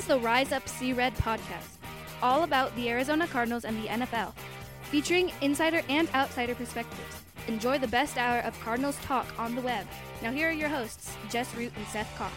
the Rise Up See Red podcast, all about the Arizona Cardinals and the NFL, featuring insider and outsider perspectives. Enjoy the best hour of Cardinals talk on the web. Now here are your hosts, Jess Root and Seth Cox.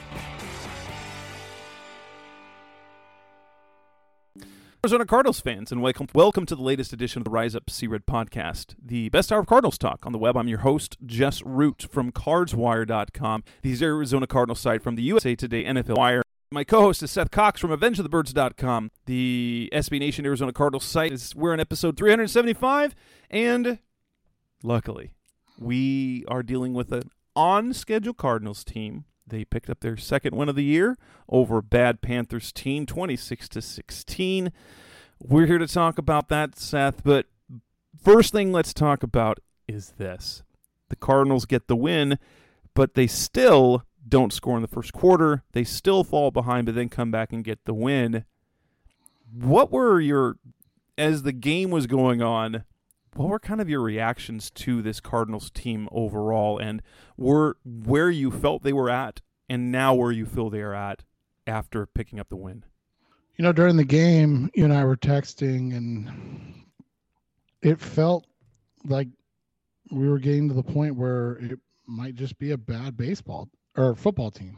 Arizona Cardinals fans, and welcome to the latest edition of the Rise Up See Red podcast, the best hour of Cardinals talk on the web. I'm your host, Jess Root from CardsWire.com, the Arizona Cardinals site from the USA Today NFL Wire. My co-host is Seth Cox from AvengeOfTheBirds.com, the SB Nation Arizona Cardinals site. We're in episode 375, and luckily, we are dealing with an on-schedule Cardinals team. They picked up their second win of the year over a bad Panthers team, 26-16. We're here to talk about that, Seth, but first thing let's talk about is this. The Cardinals get the win, but they still don't score in the first quarter. They still fall behind, but then come back and get the win. What were as the game was going on, what were kind of your reactions to this Cardinals team overall, and where you felt they were at and now where you feel they are at after picking up the win? You know, during the game, you and I were texting, and it felt like we were getting to the point where it might just be a bad baseball or football team.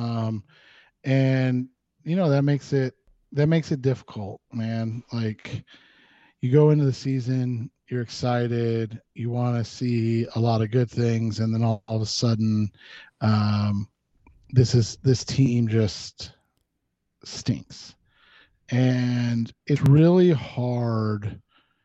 And, you know, that makes it difficult, man. Like, you go into the season, you're excited, you want to see a lot of good things, and then all of a sudden, this team just stinks. And it's really hard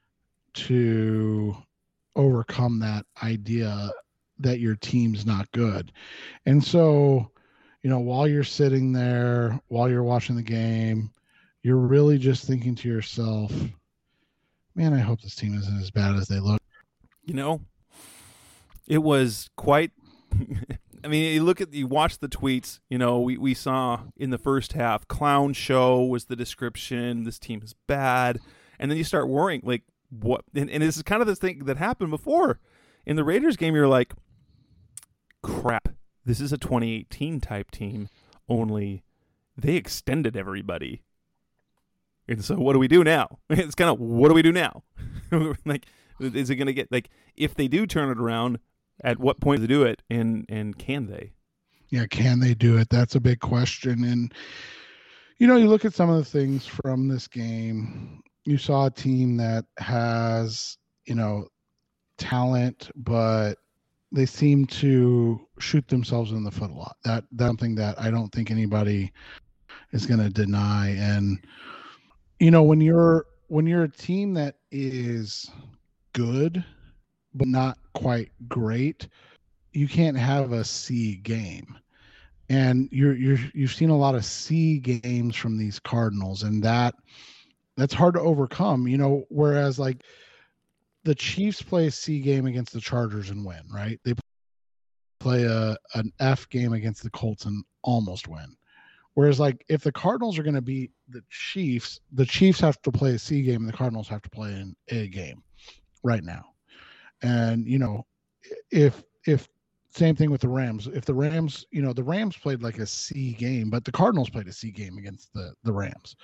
to overcome that idea that your team's not good. And so, you know, while you're sitting there, while you're watching the game, you're really just thinking to yourself, man, I hope this team isn't as bad as they look. You know, it was quite I mean, you watch the tweets, you know, we saw in the first half, clown show was the description, this team is bad. And then you start worrying, like, what? And this is kind of this thing that happened before. In the Raiders game, you're like, crap, this is a 2018 type team, only they extended everybody. And so what do we do now? It's kind of, what do we do now? Like, is it going to get, like, if they do turn it around, at what point do they do it, and can they? Yeah, can they do it? That's a big question. And, you know, you look at some of the things from this game. You saw a team that has, you know, talent, but they seem to shoot themselves in the foot a lot. That's something that I don't think anybody is going to deny. And, you know, when you're a team that is good but not quite great, you can't have a C game. And you've seen a lot of C games from these Cardinals, and that's hard to overcome, you know, whereas like the Chiefs play a C game against the Chargers and win, right? They play an F game against the Colts and almost win. Whereas, like, if the Cardinals are going to beat the Chiefs have to play a C game and the Cardinals have to play an A game right now. And, you know, if same thing with the Rams. If the Rams, you know, the Rams played like a C game, but the Cardinals played a C game against the Rams.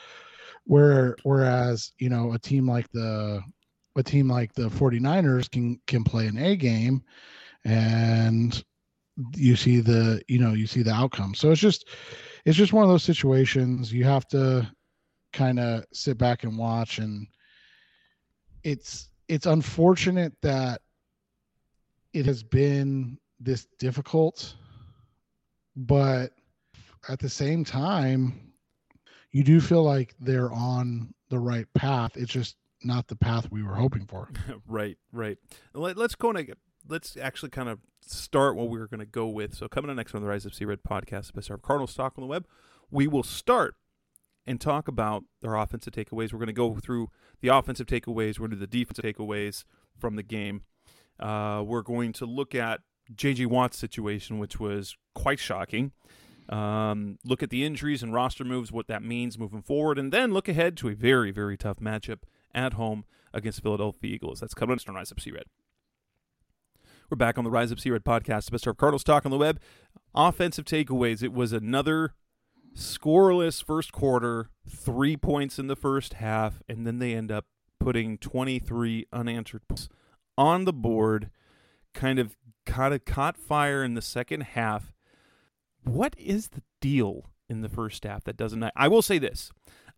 Whereas, you know, a team like the 49ers can play an A game, and you see the outcome. So it's just one of those situations you have to kind of sit back and watch. And it's unfortunate that it has been this difficult, but at the same time, you do feel like they're on the right path. It's just not the path we were hoping for. Right. Let's actually kind of start what we were going to go with. So coming up next on the Rise Up See Red podcast, the best of Cardinals talk on the web, we will start and talk about our offensive takeaways. We're going to go through the offensive takeaways. We're going to do the defensive takeaways from the game. We're going to look at J.J. Watt's situation, which was quite shocking. Look at the injuries and roster moves, what that means moving forward, and then look ahead to a very, very tough matchup at home against Philadelphia Eagles. That's coming up on Rise Up See Red. We're back on the Rise Up See Red podcast, the best of Cardinals talk on the web. Offensive takeaways. It was another Scoreless first quarter, 3 points in the first half, and then they end up putting 23 unanswered points on the board, kind of caught fire in the second half. What is the deal in the first half that doesn't? I will say this.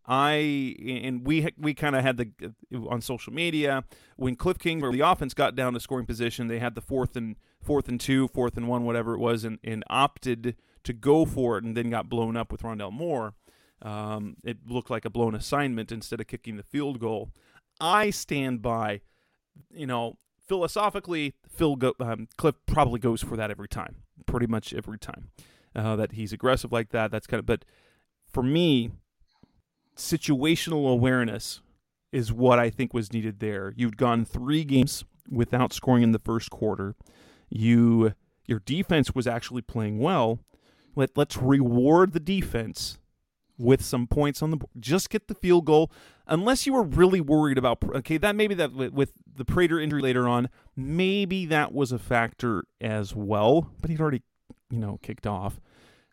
We kind of had on social media when Cliff King, where the offense got down to scoring position, they had the fourth and 2, 4th and 1, whatever it was, and opted to go for it and then got blown up with Rondale Moore. It looked like a blown assignment instead of kicking the field goal. I stand by, philosophically, Cliff probably goes for that every time, pretty much every time. That he's aggressive like that. That's but for me, situational awareness is what I think was needed there. You'd gone 3 games without scoring in the first quarter. Your defense was actually playing well. Let's reward the defense with some points on the board. Just get the field goal. Unless you were really worried about, that with the Prater injury later on, maybe that was a factor as well. But he'd already, kicked off.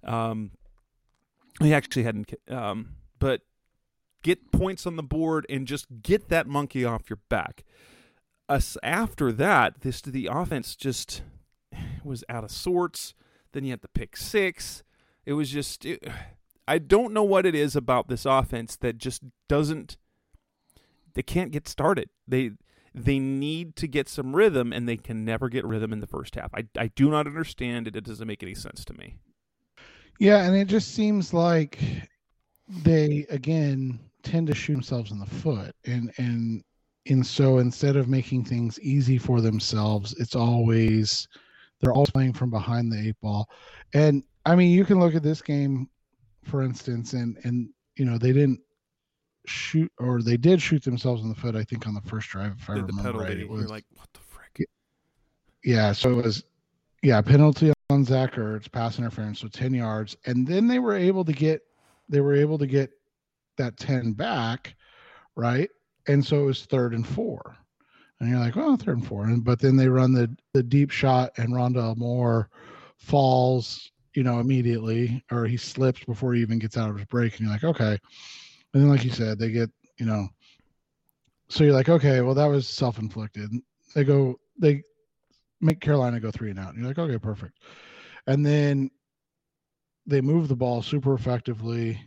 He actually hadn't, but get points on the board and just get that monkey off your back. After that, the offense just was out of sorts. Then you had the pick 6. It was just, I don't know what it is about this offense that just they can't get started. They need to get some rhythm, and they can never get rhythm in the first half. I do not understand it. It doesn't make any sense to me. Yeah, and it just seems like they, again, tend to shoot themselves in the foot. And so instead of making things easy for themselves, they're always playing from behind the 8 ball. And, you can look at this game, for instance, and they didn't shoot, or they did shoot themselves in the foot, I think, on the first drive, if I remember right. It was, you're like, what the frick? Yeah, so it was, penalty on Zach Ertz, pass interference, so 10 yards. And then they were able to get that 10 back, right? And so it was 3rd and 4. And you're like, well, 3rd and 4. But then they run the deep shot, and Rondale Moore falls, immediately, or he slips before he even gets out of his break. And you're like, okay. And then, like you said, they get, so you're like, okay, well, that was self-inflicted. They make Carolina go 3 and out. And you're like, okay, perfect. And then they move the ball super effectively.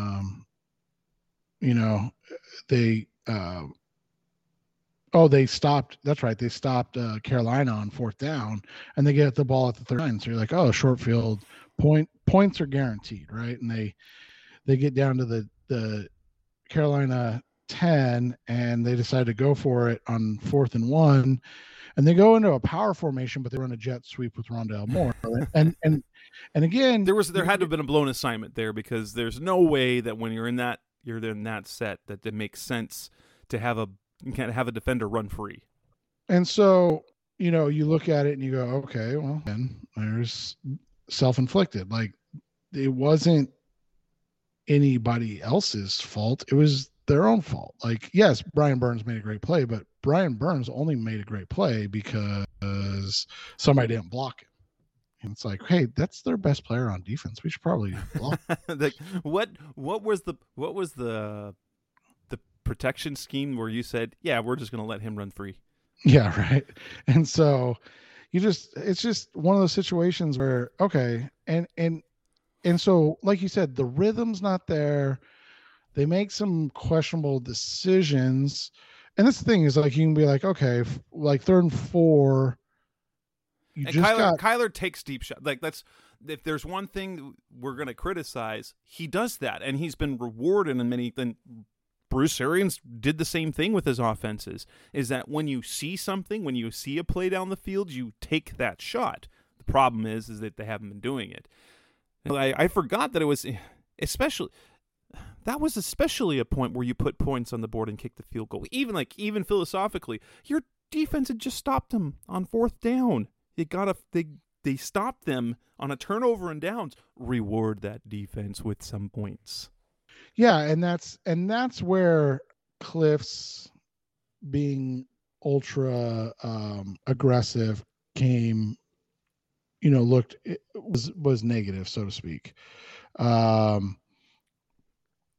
They stopped. That's right. They stopped Carolina on 4th down, and they get the ball at the 39. So you're like, oh, short field points are guaranteed, right? And they get down to the Carolina 10, and they decide to go for it on 4th and 1, and they go into a power formation, but they run a jet sweep with Rondale Moore. and again, there had to have been a blown assignment there, because there's no way that when you're in that set that it makes sense to have a defender run free. And so, you look at it and you go, okay, well, then there's self-inflicted. Like, it wasn't anybody else's fault. It was their own fault. Like, yes, Brian Burns made a great play, but Brian Burns only made a great play because somebody didn't block him. And it's like, hey, that's their best player on defense. We should probably block. Like, what was the protection scheme where you said, yeah, we're just going to let him run free? Yeah, right. And so it's just one of those situations where, okay, and so, like you said, the rhythm's not there. They make some questionable decisions. And this thing is, like, you can be like, okay, like 3rd and 4. Kyler takes deep shots. Like, if there's one thing we're going to criticize, he does that, and he's been rewarded in many. Then Bruce Arians did the same thing with his offenses. Is that when you see something, when you see a play down the field, you take that shot. The problem is that they haven't been doing it. I forgot that it was especially a point where you put points on the board and kick the field goal. Even philosophically, your defense had just stopped them on 4th down. They stopped them on a turnover and downs. Reward that defense with some points. Yeah, and that's where Cliff's being ultra aggressive came, was negative, so to speak.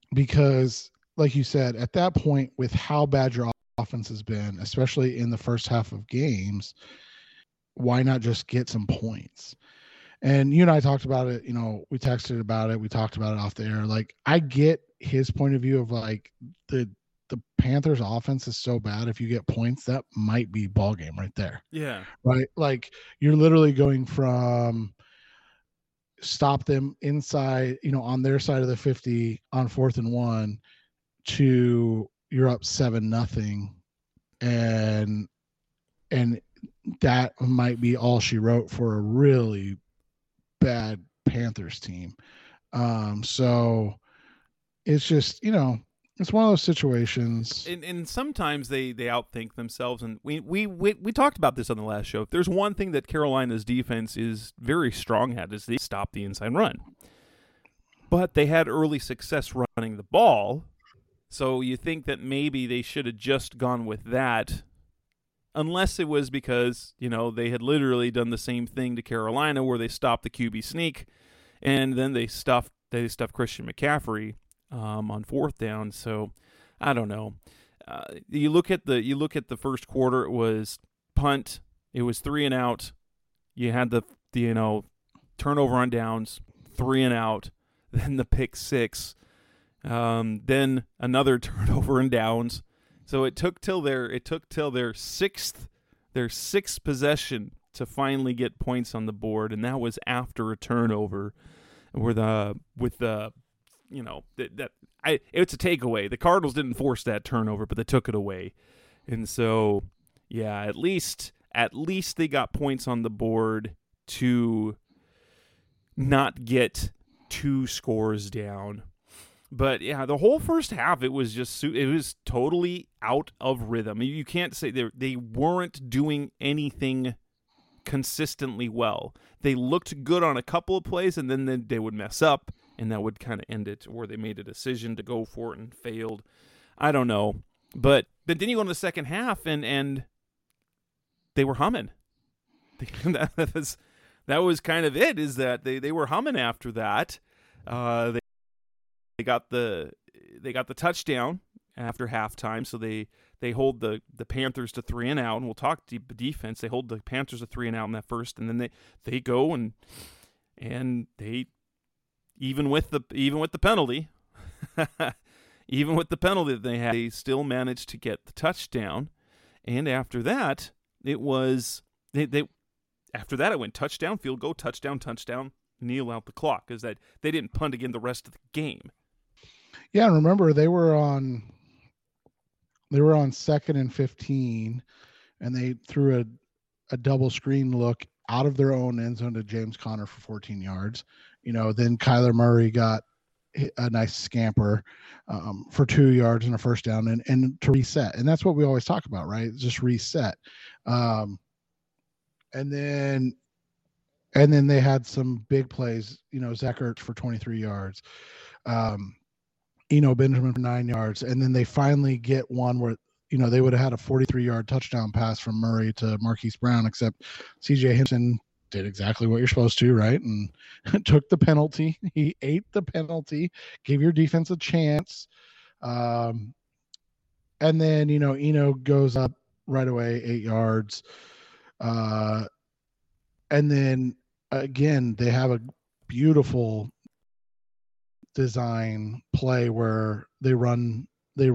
because like you said, at that point, with how bad your offense has been, especially in the first half of games, why not just get some points? And you and I talked about it, we texted about it. We talked about it off the air. Like, I get his point of view of like the Panthers offense is so bad. If you get points, that might be ball game right there. Yeah. Right. Like, you're literally going from stop them inside, on their side of the 50 on 4th and 1 to you're up 7-0. And that might be all she wrote for a really bad Panthers team. So it's just, it's one of those situations. And sometimes they outthink themselves. And we talked about this on the last show. If there's one thing that Carolina's defense is very strong at, is they stop the inside run. But they had early success running the ball. So you think that maybe they should have just gone with that, unless it was because, they had literally done the same thing to Carolina where they stopped the QB sneak and then they stuffed Christian McCaffrey on 4th down. So I don't know. You look at the first quarter, it was punt, it was 3 and out. You had the turnover on downs, 3 and out, then the pick 6. Then another turnover and downs. So it took till their sixth possession to finally get points on the board, and that was after a turnover. It's a takeaway. The Cardinals didn't force that turnover, but they took it away, and so yeah, at least they got points on the board to not get 2 scores down. But yeah, the whole first half, it was totally out of rhythm. You can't say they weren't doing anything consistently well. They looked good on a couple of plays, and then they would mess up, and that would kind of end it, or they made a decision to go for it and failed. I don't know. But then you go into the second half, and they were humming. That was kind of it, is that they were humming after that. They got the touchdown after halftime, so they hold the Panthers to 3 and out, and we'll talk defense. They hold the Panthers to 3 and out in that first, and then they go and they even with the penalty, even with the penalty that they had, they still managed to get the touchdown. And after that, it was after that it went touchdown, field goal, touchdown, kneel out the clock, because that they didn't punt again the rest of the game. Yeah, remember they were on 2nd and 15, and they threw a double screen look out of their own end zone to James Conner for 14 yards. Then Kyler Murray got a nice scamper for 2 yards and a first down, and to reset. And that's what we always talk about, right? Just reset. And then they had some big plays, Zach Ertz for 23 yards. Benjamin for 9 yards, and then they finally get one where they would have had a 43-yard touchdown pass from Murray to Marquise Brown, except C.J. Henderson did exactly what you're supposed to, right? And took the penalty. He ate the penalty, gave your defense a chance, and then Eno goes up right away 8 yards, and then again they have a beautiful design play where they run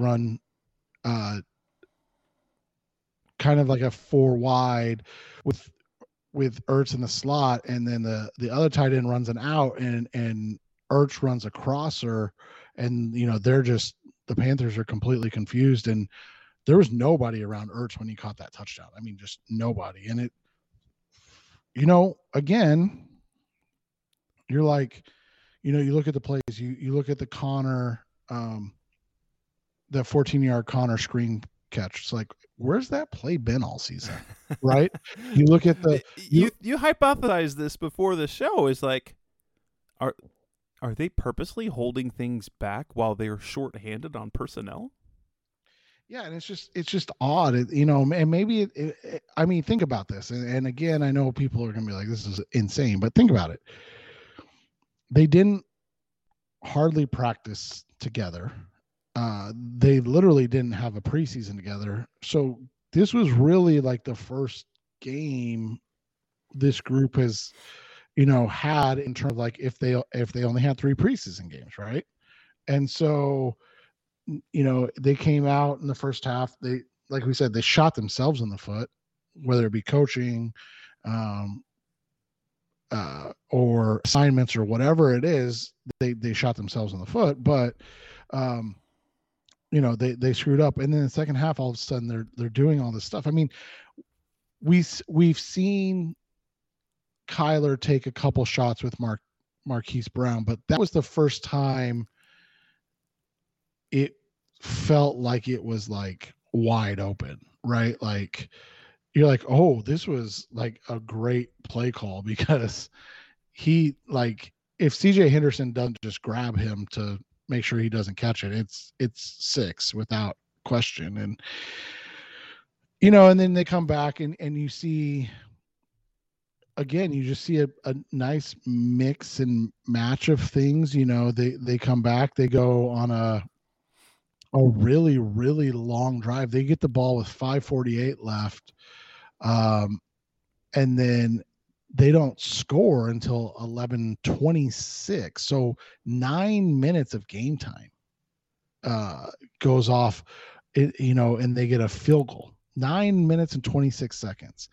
kind of like a 4 wide with Ertz in the slot, and then the other tight end runs an out, and Ertz runs a crosser, and the Panthers are completely confused, and there was nobody around Ertz when he caught that touchdown. I mean, just nobody. And it, again, you're like, you look at the plays, you look at the Connor, the 14-yard Connor screen catch. It's like, where's that play been all season? Right? You look at the you hypothesized this before the show. Is like, are they purposely holding things back while they're shorthanded on personnel? Yeah, and it's just odd, and maybe I mean, think about this, and again, I know people are gonna be like, this is insane, but think about it. They didn't hardly practice together. They literally didn't have a preseason together. So this was really like the first game this group has, had in terms of like if they only had 3 preseason games, right? And so, they came out in the first half. They, like we said, they shot themselves in the foot, whether it be coaching, or assignments or whatever it is. They shot themselves in the foot, but they screwed up. And then in the second half, all of a sudden they're doing all this stuff. I mean, we've seen Kyler take a couple shots with Marquise Brown, but that was the first time it felt like it was like wide open, right? Like you're like, oh, this was like a great play call, because he, like, if CJ Henderson doesn't just grab him to make sure he doesn't catch it, it's 6 without question. And and then they come back and you see, again, you just see a nice mix and match of things. They come back, they go on a really, really long drive. They get the ball with 5:48 left. And then they don't score until 11:26. So 9 minutes of game time goes off, and they get a field goal. 9 minutes and 26 seconds.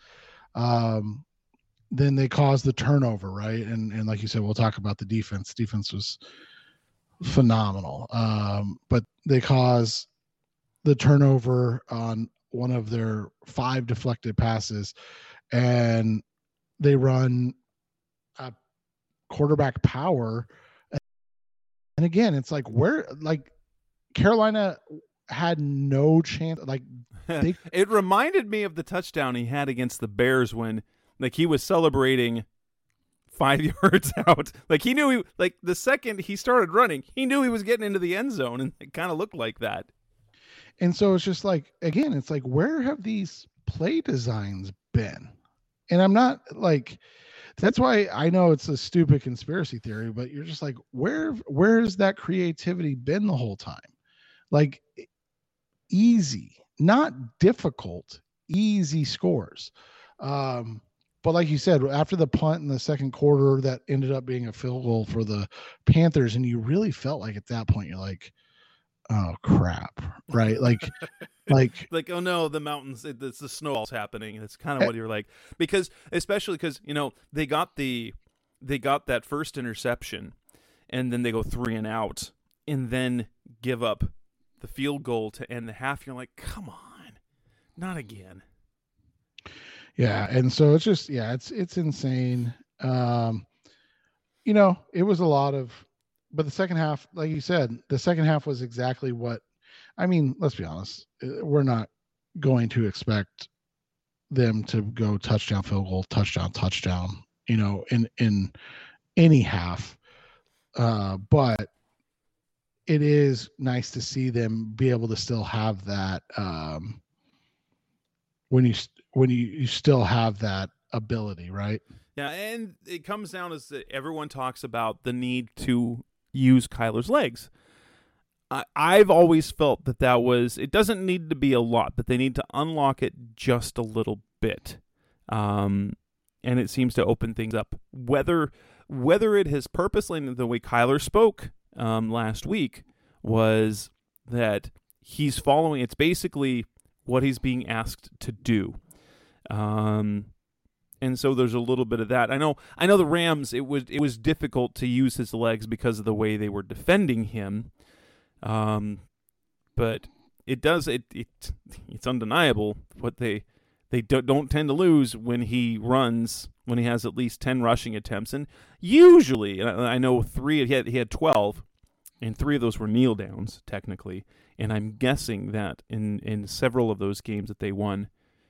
Then they cause the turnover, right? And like you said, we'll talk about the defense. Defense was phenomenal. But they cause the turnover on one of their 5 deflected passes, and they run a quarterback power. And again, it's like, Carolina had no chance. Like it reminded me of the touchdown he had against the Bears when, like, he was celebrating 5 yards out. Like, he knew the second he started running, he knew he was getting into the end zone, and it kind of looked like that. And so it's just like, again, it's like, where have these play designs been? And I'm not like, that's why I know it's a stupid conspiracy theory, but you're just like, where's that creativity been the whole time? Like, easy, not difficult, easy scores. But like you said, after the punt in the second quarter, that ended up being a field goal for the Panthers. And you really felt like at that point, you're like, oh crap, right? Like, oh no, the mountains, it's the snowball's happening. It's kind of what you're like, especially because they got that first interception, and then they go 3 and out, and then give up the field goal to end the half. You're like, come on, not again. Yeah, and so it's just, it's insane. It was a lot of. But the second half, like you said, was exactly what, I mean, let's be honest. We're not going to expect them to go touchdown, field goal, touchdown, in any half. But it is nice to see them be able to still have that, when you still have that ability, right? Yeah, and it comes down as everyone talks about the need to use Kyler's legs. I've always felt that was, it doesn't need to be a lot, but they need to unlock it just a little bit. And it seems to open things up. Whether it has purposely, the way Kyler spoke last week, was that he's following, it's basically what he's being asked to do. And so there's a little bit of that. I know the Rams, it was difficult to use his legs because of the way they were defending him. But it's undeniable what they don't tend to lose when he runs, when he has at least 10 rushing attempts. And usually, I know 3, he had 12, and 3 of those were kneel downs technically. And I'm guessing that in several of those games that they won,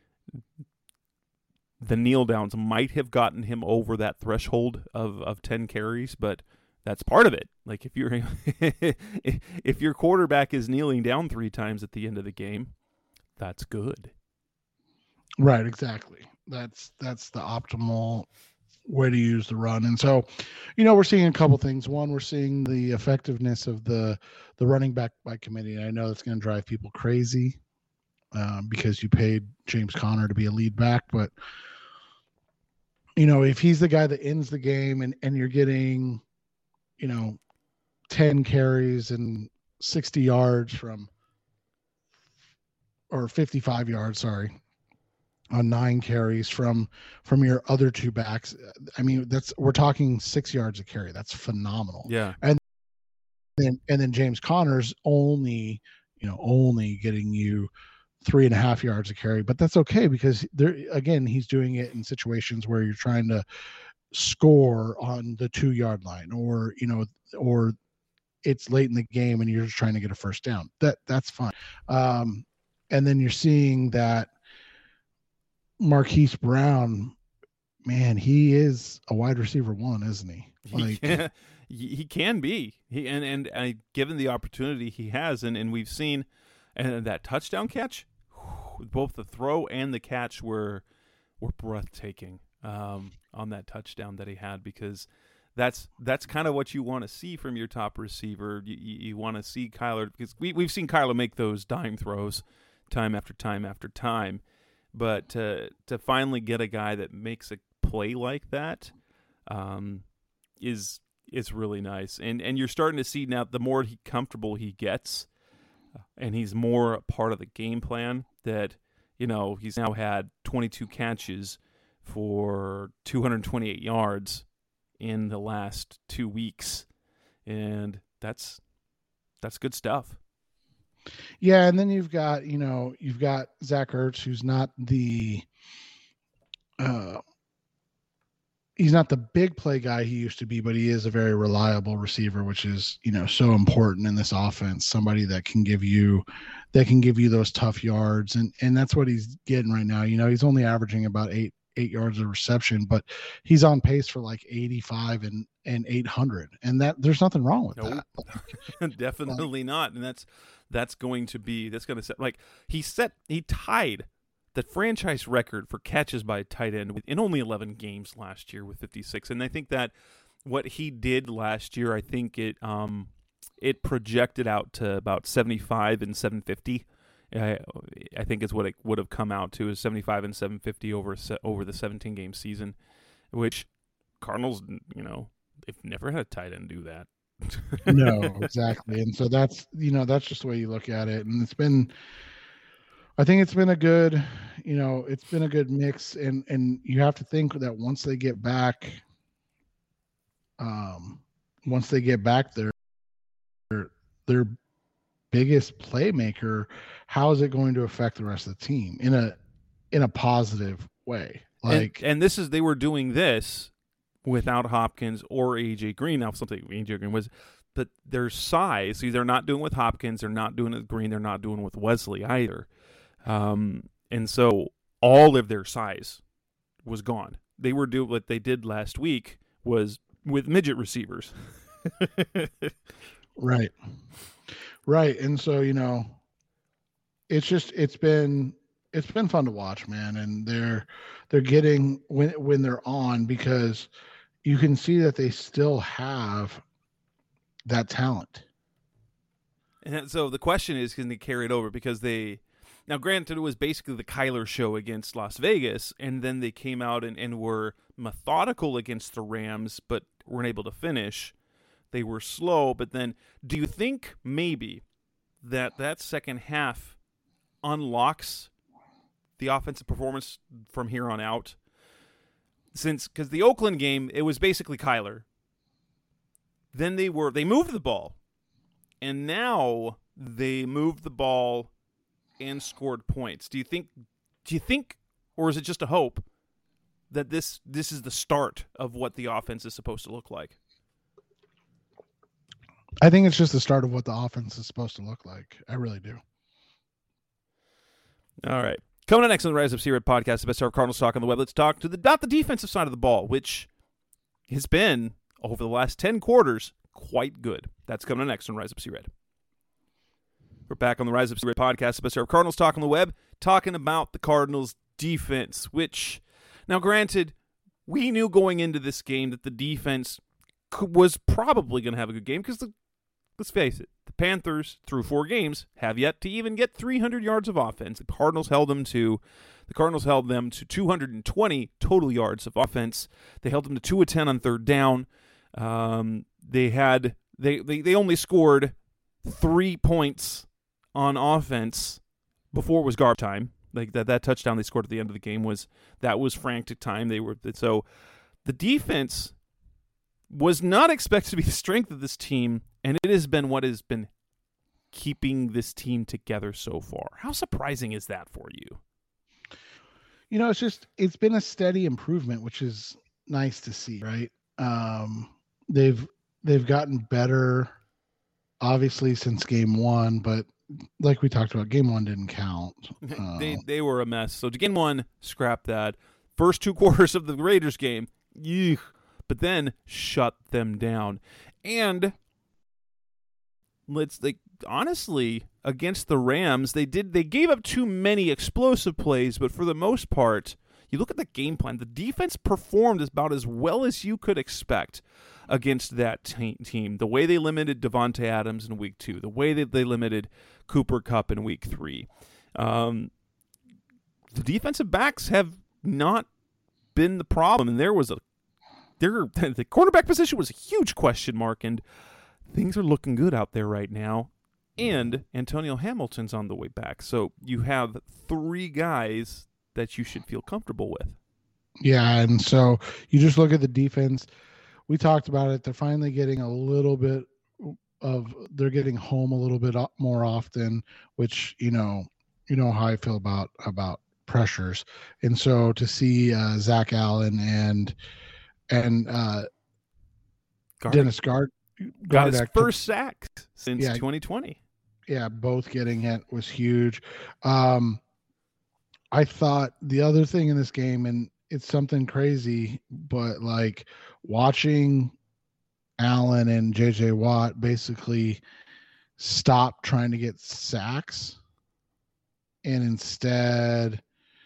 the kneel downs might have gotten him over that threshold of 10 carries, but that's part of it. Like, if your quarterback is kneeling down 3 times at the end of the game, that's good. Right, exactly. That's the optimal way to use the run. And so, we're seeing a couple things. One, we're seeing the effectiveness of the running back by committee. And I know it's going to drive people crazy because you paid James Conner to be a lead back. But, if he's the guy that ends the game and you're getting, 10 carries and 60 yards or 55 yards, sorry, on 9 carries from your other two backs. I mean, we're talking 6 yards a carry. That's phenomenal. Yeah. And then James Conner's only getting you 3.5 yards a carry, but that's okay because he's doing it in situations where you're trying to score on the 2-yard line or it's late in the game and you're just trying to get a first down. That's fine. And then you're seeing that Marquise Brown, man, he is a wide receiver 1, isn't he? Like, he can be. Given the opportunity he has, and we've seen, and that touchdown catch, both the throw and the catch were breathtaking on that touchdown that he had, because that's kind of what you want to see from your top receiver. You want to see Kyler, because we've seen Kyler make those dime throws time after time after time. But to finally get a guy that makes a play like that is really nice. And you're starting to see now, the more comfortable he gets, and he's more a part of the game plan, that he's now had 22 catches for 228 yards in the last 2 weeks, and that's good stuff. Yeah, and then you've got Zach Ertz, who's not he's not the big play guy he used to be, but he is a very reliable receiver, which is so important in this offense. Somebody that can give you those tough yards, and that's what he's getting right now. He's only averaging about 8 yards of reception, but he's on pace for like 85 and 800, and that there's nothing wrong with that. Definitely not, and that's going to set, like, he tied the franchise record for catches by a tight end in only 11 games last year with 56. And I think that what he did last year, I think it projected out to about 75 and 750. I think is what it would have come out to, is 75 and 750 over the 17-game season, which Cardinals, they've never had a tight end do that. No, exactly. And so that's just the way you look at it. And I think it's been a good mix, and you have to think that once they get back their biggest playmaker, how is it going to affect the rest of the team in a positive way? Like, and they were doing this without Hopkins or AJ Green. Now, something AJ Green was, but their size. See, they're not doing with Hopkins. They're not doing it with Green. They're not doing it with Wesley either. And so all of their size was gone. They were doing what they did last week was with midget receivers. Right. And so, it's been fun to watch, man. And they're getting when they're on, because you can see that they still have that talent. And so the question is, can they carry it over? Because now granted, it was basically the Kyler show against Las Vegas, and then they came out and were methodical against the Rams, but weren't able to finish. They were slow, but then do you think maybe that second half unlocks the offensive performance from here on out? Because the Oakland game, it was basically Kyler. Then they moved the ball, and now they moved the ball and scored points. Do you think, or is it just a hope that this is the start of what the offense is supposed to look like? I think it's just the start of what the offense is supposed to look like. I really do. All right. Coming up next on the Rise Up C-Red podcast, the best of Cardinals talk on the web, let's talk to not the defensive side of the ball, which has been, over the last 10 quarters, quite good. That's coming up next on Rise Up C-Red. We're back on the Rise Up C-Red podcast, the best of Cardinals talk on the web, talking about the Cardinals defense, which, now granted, we knew going into this game that the defense was probably going to have a good game because, let's face it, the Panthers, through 4 games, have yet to even get 300 yards of offense. The Cardinals held them to 220 total yards of offense. They held them to 2 of 10 on third down. They only scored 3 points on offense before it was garbage time. Like that touchdown they scored at the end of the game was frantic time. So the defense was not expected to be the strength of this team, and it has been what has been keeping this team together so far. How surprising is that for you? It's been a steady improvement, which is nice to see, right? They've gotten better, obviously, since game 1, but like we talked about, game 1 didn't count. They were a mess. So game 1, scrap that. First 2 quarters of the Raiders game, but then shut them down. And honestly, against the Rams, they gave up too many explosive plays, but for the most part, you look at the game plan, the defense performed about as well as you could expect against that team. The way they limited Devontae Adams in week 2, the way that they limited Cooper Kupp in week 3. The defensive backs have not been the problem, and the quarterback position was a huge question mark, and things are looking good out there right now. And Antonio Hamilton's on the way back. So you have 3 guys that you should feel comfortable with. Yeah, and so you just look at the defense. We talked about it. They're finally getting a little bit they're getting home a little bit more often, which, you know how I feel about pressures. And so to see Zach Allen and Dennis Gardeck got his first sack since 2020. Yeah, both getting it was huge. I thought the other thing in this game, and it's something crazy, but like watching Allen and JJ Watt basically stop trying to get sacks and instead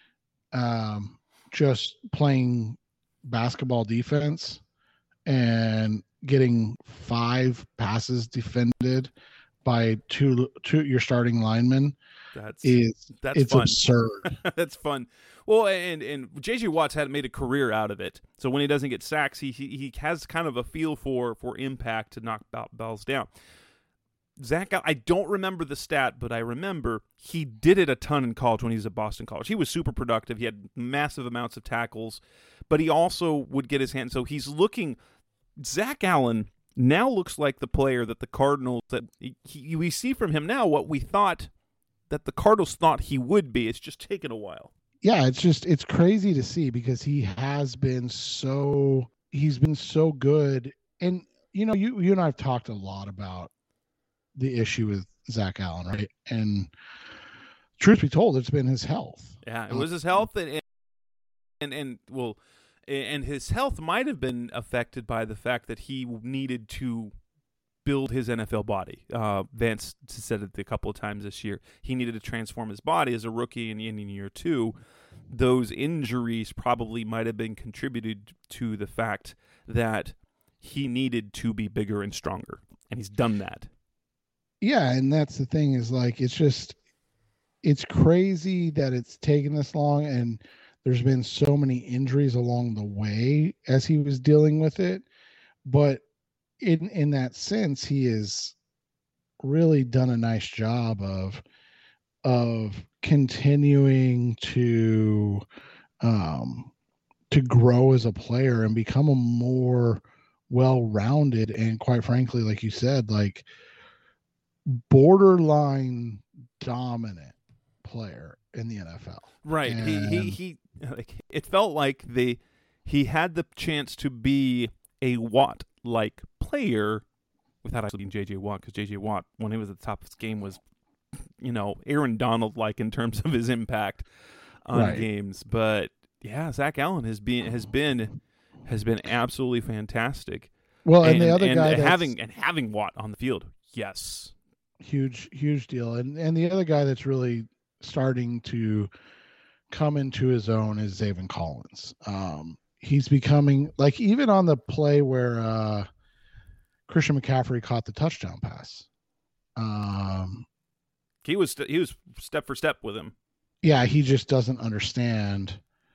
just playing basketball defense and getting 5 passes defended by two your starting linemen. That's it's fun. Absurd. That's fun. Well, and JJ Watt's had made a career out of it. So when he doesn't get sacks, he has kind of a feel for impact to knock balls down. Zach, I don't remember the stat, but I remember he did it a ton in college when he was at Boston College. He was super productive. He had massive amounts of tackles, but he also would get his hand. So he's looking. Zach Allen now looks like the player that the Cardinals we see from him now. What we thought that the Cardinals thought he would be. It's just taken a while. Yeah, it's crazy to see because he's been so good. And you and I have talked a lot about the issue with Zach Allen, right? And truth be told, it's been his health. Yeah, it was his health, and his health might have been affected by the fact that he needed to build his NFL body. Vance said it a couple of times this year. He needed to transform his body as a rookie in year 2. Those injuries probably might have been contributed to the fact that he needed to be bigger and stronger, and he's done that. Yeah, and that's the thing is like it's crazy that it's taken this long, and there's been so many injuries along the way as he was dealing with it. But in that sense, he has really done a nice job of continuing to grow as a player and become a more well-rounded and, quite frankly, like you said, like borderline dominant player in the NFL. Right. And he it felt like he had the chance to be a Watt-like player without actually being J.J. Watt, because J.J. Watt, when he was at the top of his game, was, Aaron Donald-like in terms of his impact on games. But yeah, Zach Allen has been absolutely fantastic. Well, and the other guy having Watt on the field, yes, huge deal. And the other guy that's really starting to come into his own is Zaven Collins. he's becoming like, even on the play where Christian McCaffrey caught the touchdown pass. He was step for step with him. Yeah, he just doesn't understand.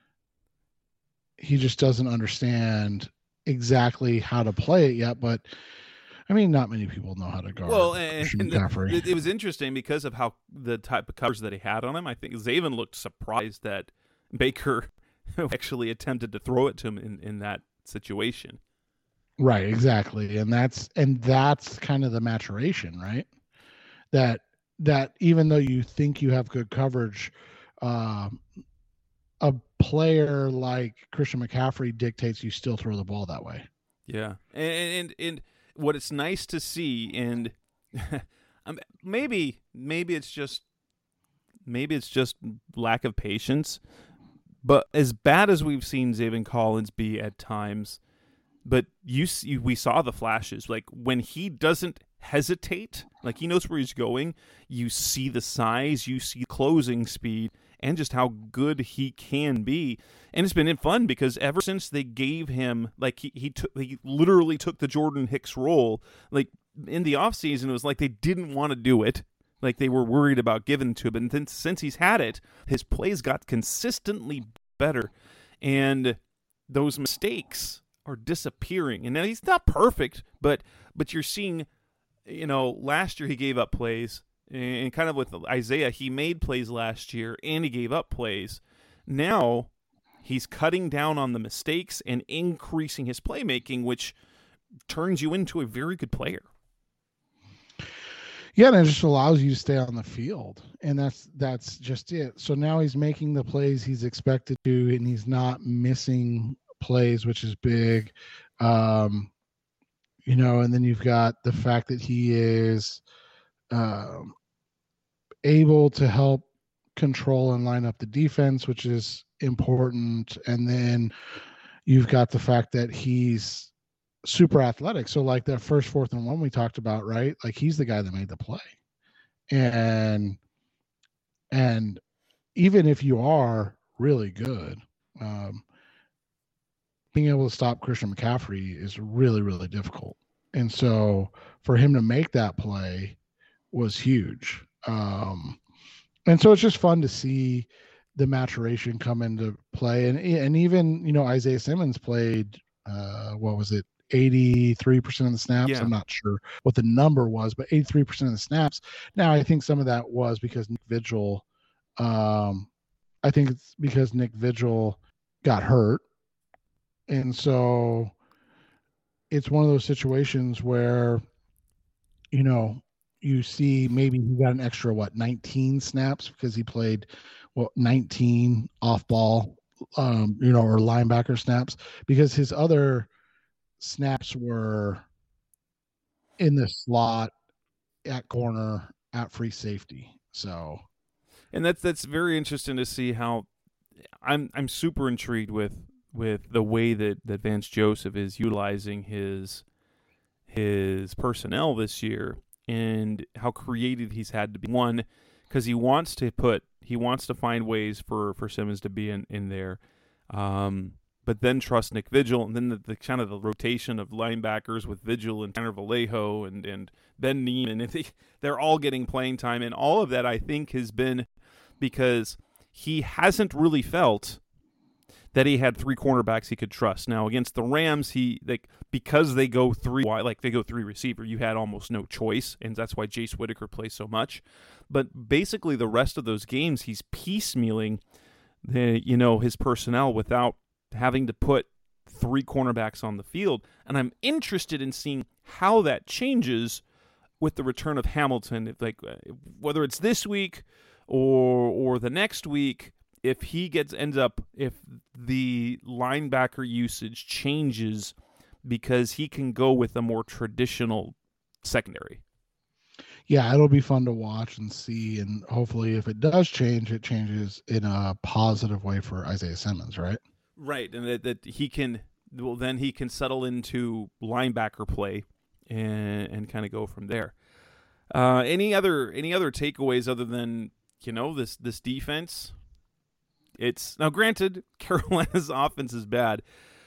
He just doesn't understand exactly how to play it yet. But I mean, not many people know how to guard. Well, Christian and McCaffrey. it was interesting because of how the type of covers that he had on him. I think Zaven looked surprised that Baker actually attempted to throw it to him in that situation. Right, exactly. And that's kind of the maturation, right? That even though you think you have good coverage, a player like Christian McCaffrey dictates you still throw the ball that way. Yeah. And what it's nice to see, and maybe it's just lack of patience, but as bad as we've seen Zaven Collins be at times, but we saw the flashes. Like, when he doesn't hesitate, like, he knows where he's going, you see the size, you see closing speed, and just how good he can be. And it's been fun because ever since they gave him, like, he literally took the Jordan Hicks role. Like, in the offseason, it was like they didn't want to do it. Like, they were worried about giving it to him. But then since he's had it, his plays got consistently better. And those mistakes are disappearing. And now he's not perfect, but you're seeing, last year he gave up plays. And kind of with Isaiah, he made plays last year and he gave up plays. Now he's cutting down on the mistakes and increasing his playmaking, which turns you into a very good player. Yeah, and it just allows you to stay on the field. And that's just it. So now he's making the plays he's expected to, and he's not missing plays, which is big. And then you've got the fact that he is able to help control and line up the defense, which is important. And then you've got the fact that he's super athletic. So like that first 4th and 1 we talked about, right? Like, he's the guy that made the play. And even if you are really good, being able to stop Christian McCaffrey is really, really difficult. And so for him to make that play was huge. And so it's just fun to see the maturation come into play. And even, Isaiah Simmons played, 83% of the snaps. Yeah. I'm not sure what the number was, but 83% of the snaps. Now, I think some of that was because Nick Vigil, I think it's because Nick Vigil got hurt. And so it's one of those situations where, you see maybe he got an extra 19 snaps because he played 19 off ball or linebacker snaps, because his other snaps were in the slot, at corner, at free safety. So, and that's very interesting to see how I'm super intrigued with the way that Vance Joseph is utilizing his personnel this year, and how creative he's had to be. One, because he wants to find ways for Simmons to be in there, but then trust Nick Vigil, and then the kind of the rotation of linebackers with Vigil and Tanner Vallejo and Ben Neiman, and they're all getting playing time, and all of that I think has been because he hasn't really felt that he had 3 cornerbacks he could trust. Now against the Rams, because they go 3 wide, like they go 3 receiver, you had almost no choice, and that's why Jace Whitaker plays so much. But basically, the rest of those games, he's piecemealing his personnel without having to put 3 cornerbacks on the field. And I'm interested in seeing how that changes with the return of Hamilton, whether it's this week or the next week. If the linebacker usage changes because he can go with a more traditional secondary. Yeah, it'll be fun to watch and see, and hopefully if it does change, it changes in a positive way for Isaiah Simmons, right? Right, and that he can, then he can settle into linebacker play and kind of go from there. Any other takeaways other than, this defense? It's now granted Carolina's offense is bad,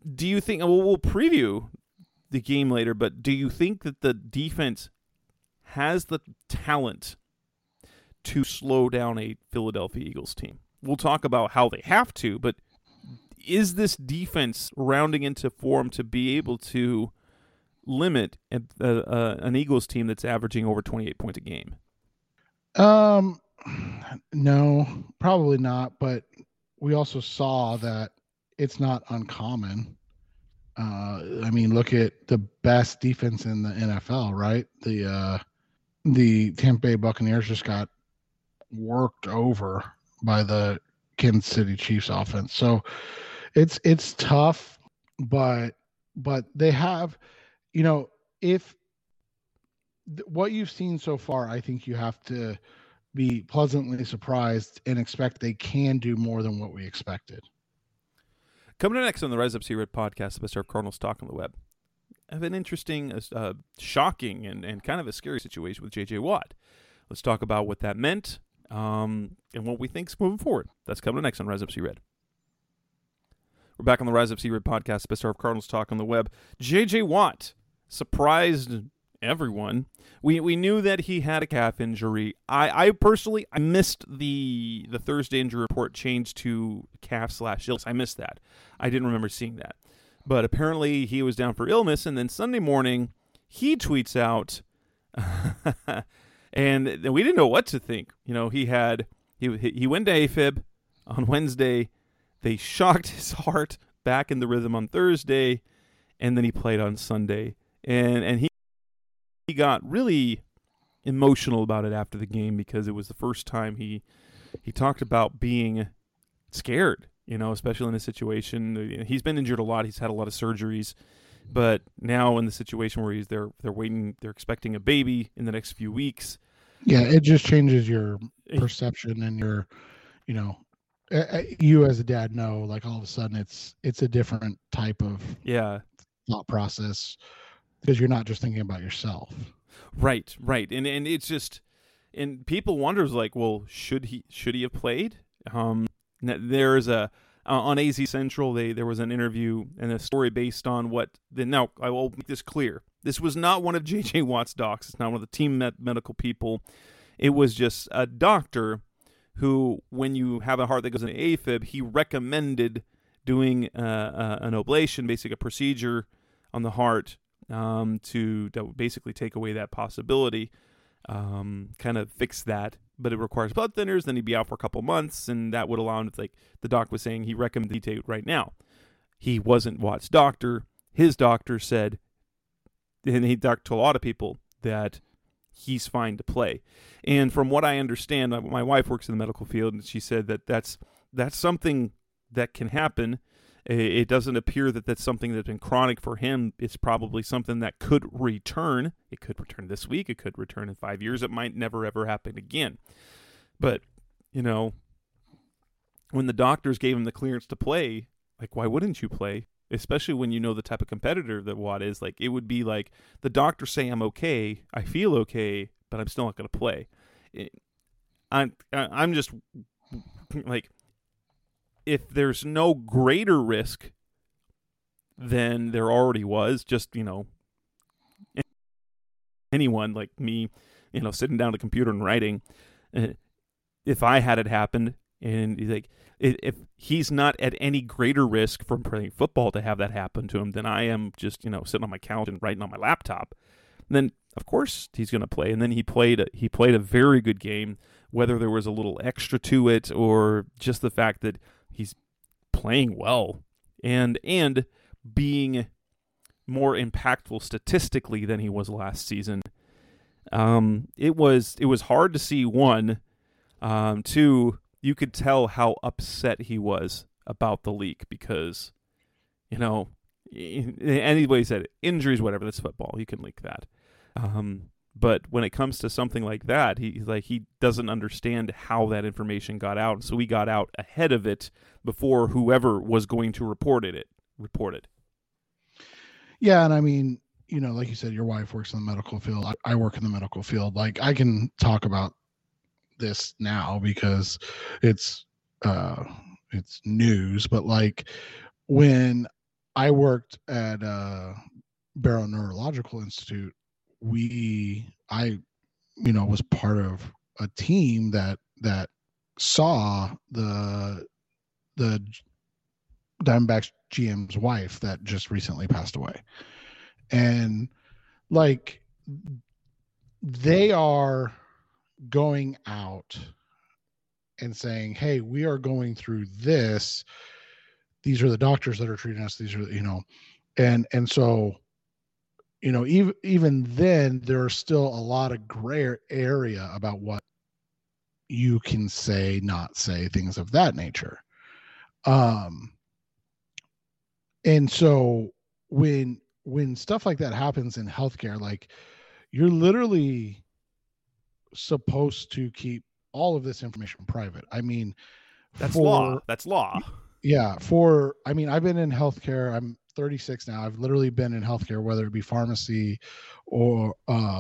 Do you think, well, we'll preview the game later, but do you think that the defense has the talent to slow down a Philadelphia Eagles team? We'll talk about how they have to, but is this defense rounding into form to be able to limit an Eagles team that's averaging over 28 points a game? No, probably not. But we also saw that it's not uncommon. I mean, look at the best defense in the NFL, right? The Tampa Bay Buccaneers just got worked over by the Kansas City Chiefs offense. So it's tough, but they have, if what you've seen so far, I think you have to be pleasantly surprised and expect they can do more than what we expected. Coming up next on the Rise Up See Red podcast, the best of Cardinals talk on the web. I have an interesting, shocking, and kind of a scary situation with J.J. Watt. Let's talk about what that meant and what we think's moving forward. That's coming up next on Rise Up See Red. We're back on the Rise Up See Red podcast, the best of Cardinals talk on the web. J.J. Watt surprised everyone. We knew that he had a calf injury. I personally missed the Thursday injury report changed to calf/illness. I missed that. I didn't remember seeing that. But apparently he was down for illness, and then Sunday morning he tweets out, and we didn't know what to think. He went to AFib on Wednesday. They shocked his heart back in the rhythm on Thursday, and then he played on Sunday, and he got really emotional about it after the game because it was the first time he talked about being scared, especially in a situation. He's been injured a lot. He's had a lot of surgeries, but now in the situation where they're expecting a baby in the next few weeks. Yeah, it just changes your perception and your, you as a dad know, like all of a sudden it's a different type of thought process. Because you're not just thinking about yourself. Right. And it's just, and people wonders like, well, should he have played? There's on AZ Central, there was an interview and a story based on now I will make this clear. This was not one of J.J. Watt's docs. It's not one of the team medical people. It was just a doctor who, when you have a heart that goes into AFib, he recommended doing an ablation, basically a procedure on the heart, to basically take away that possibility, kind of fix that. But it requires blood thinners, then he'd be out for a couple months, and that would allow him, like the doc was saying, he recommended he take it right now. He wasn't Watt's doctor. His doctor said, and he talked to a lot of people, that he's fine to play. And from what I understand, my wife works in the medical field, and she said that that's something that can happen. It doesn't appear that that's something that's been chronic for him. It's probably something that could return. It could return this week. It could return in 5 years. It might never, ever happen again. But, when the doctors gave him the clearance to play, like, why wouldn't you play? Especially when you know the type of competitor that Watt is. Like, it would be like the doctors say, I'm okay, I feel okay, but I'm still not going to play. I'm just, like, if there's no greater risk than there already was, just, anyone like me, sitting down at a computer and writing, if I had it happen, and like, if he's not at any greater risk from playing football to have that happen to him than I am just, sitting on my couch and writing on my laptop, then of course he's going to play. And then he played a very good game, whether there was a little extra to it or just the fact that he's playing well and being more impactful statistically than he was last season. It was hard to see, one. Two, you could tell how upset he was about the leak because, anybody said injuries, whatever, that's football. You can leak that. But when it comes to something like that, he doesn't understand how that information got out. So he got out ahead of it before whoever was going to report it. Yeah, and I mean, like you said, your wife works in the medical field. I work in the medical field. Like, I can talk about this now because it's news. But like, when I worked at Barrow Neurological Institute. I was part of a team that saw the Diamondbacks GM's wife that just recently passed away. And like, they are going out and saying, hey, we are going through this. These are the doctors that are treating us. These are, and so, even then, there's still a lot of gray area about what you can say, not say, things of that nature. And so when stuff like that happens in healthcare, like, you're literally supposed to keep all of this information private. I mean, that's law. Yeah. I've been in healthcare. I'm 36 now. I've literally been in healthcare, whether it be pharmacy or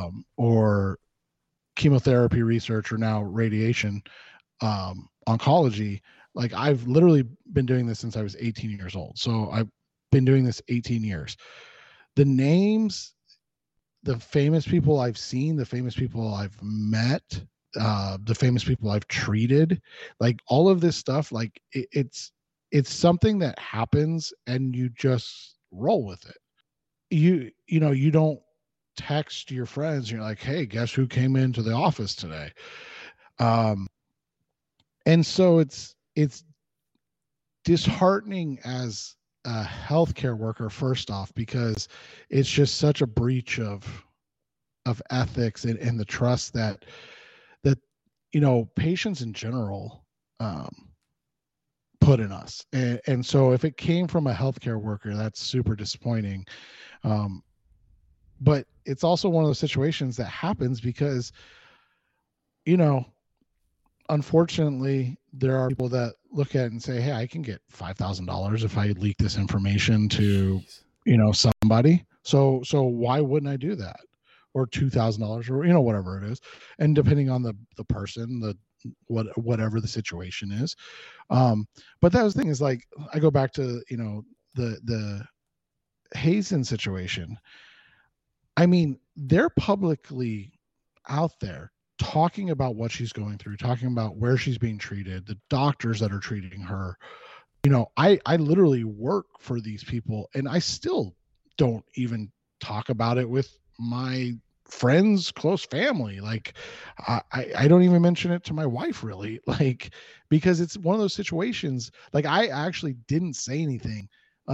chemotherapy research or now radiation, oncology. Like, I've literally been doing this since I was 18 years old. So I've been doing this 18 years. The names, the famous people I've seen, the famous people I've met, the famous people I've treated, like, all of this stuff, like, it's something that happens and you just roll with it. You don't text your friends and you're like, hey, guess who came into the office today? And so it's disheartening as a healthcare worker, first off, because it's just such a breach of ethics and the trust that patients in general put in us. And so if it came from a healthcare worker, that's super disappointing. But it's also one of those situations that happens because, unfortunately, there are people that look at it and say, hey, I can get $5,000 if I leak this information to, somebody. So why wouldn't I do that? Or $2,000 or, whatever it is. And depending on the person, whatever the situation is. But that was the thing is, like, I go back to, the Hazen situation. I mean, they're publicly out there talking about what she's going through, talking about where she's being treated, the doctors that are treating her. I literally work for these people and I still don't even talk about it with my friends, close family. Like, I don't even mention it to my wife, really, like, because it's one of those situations. Like, I actually didn't say anything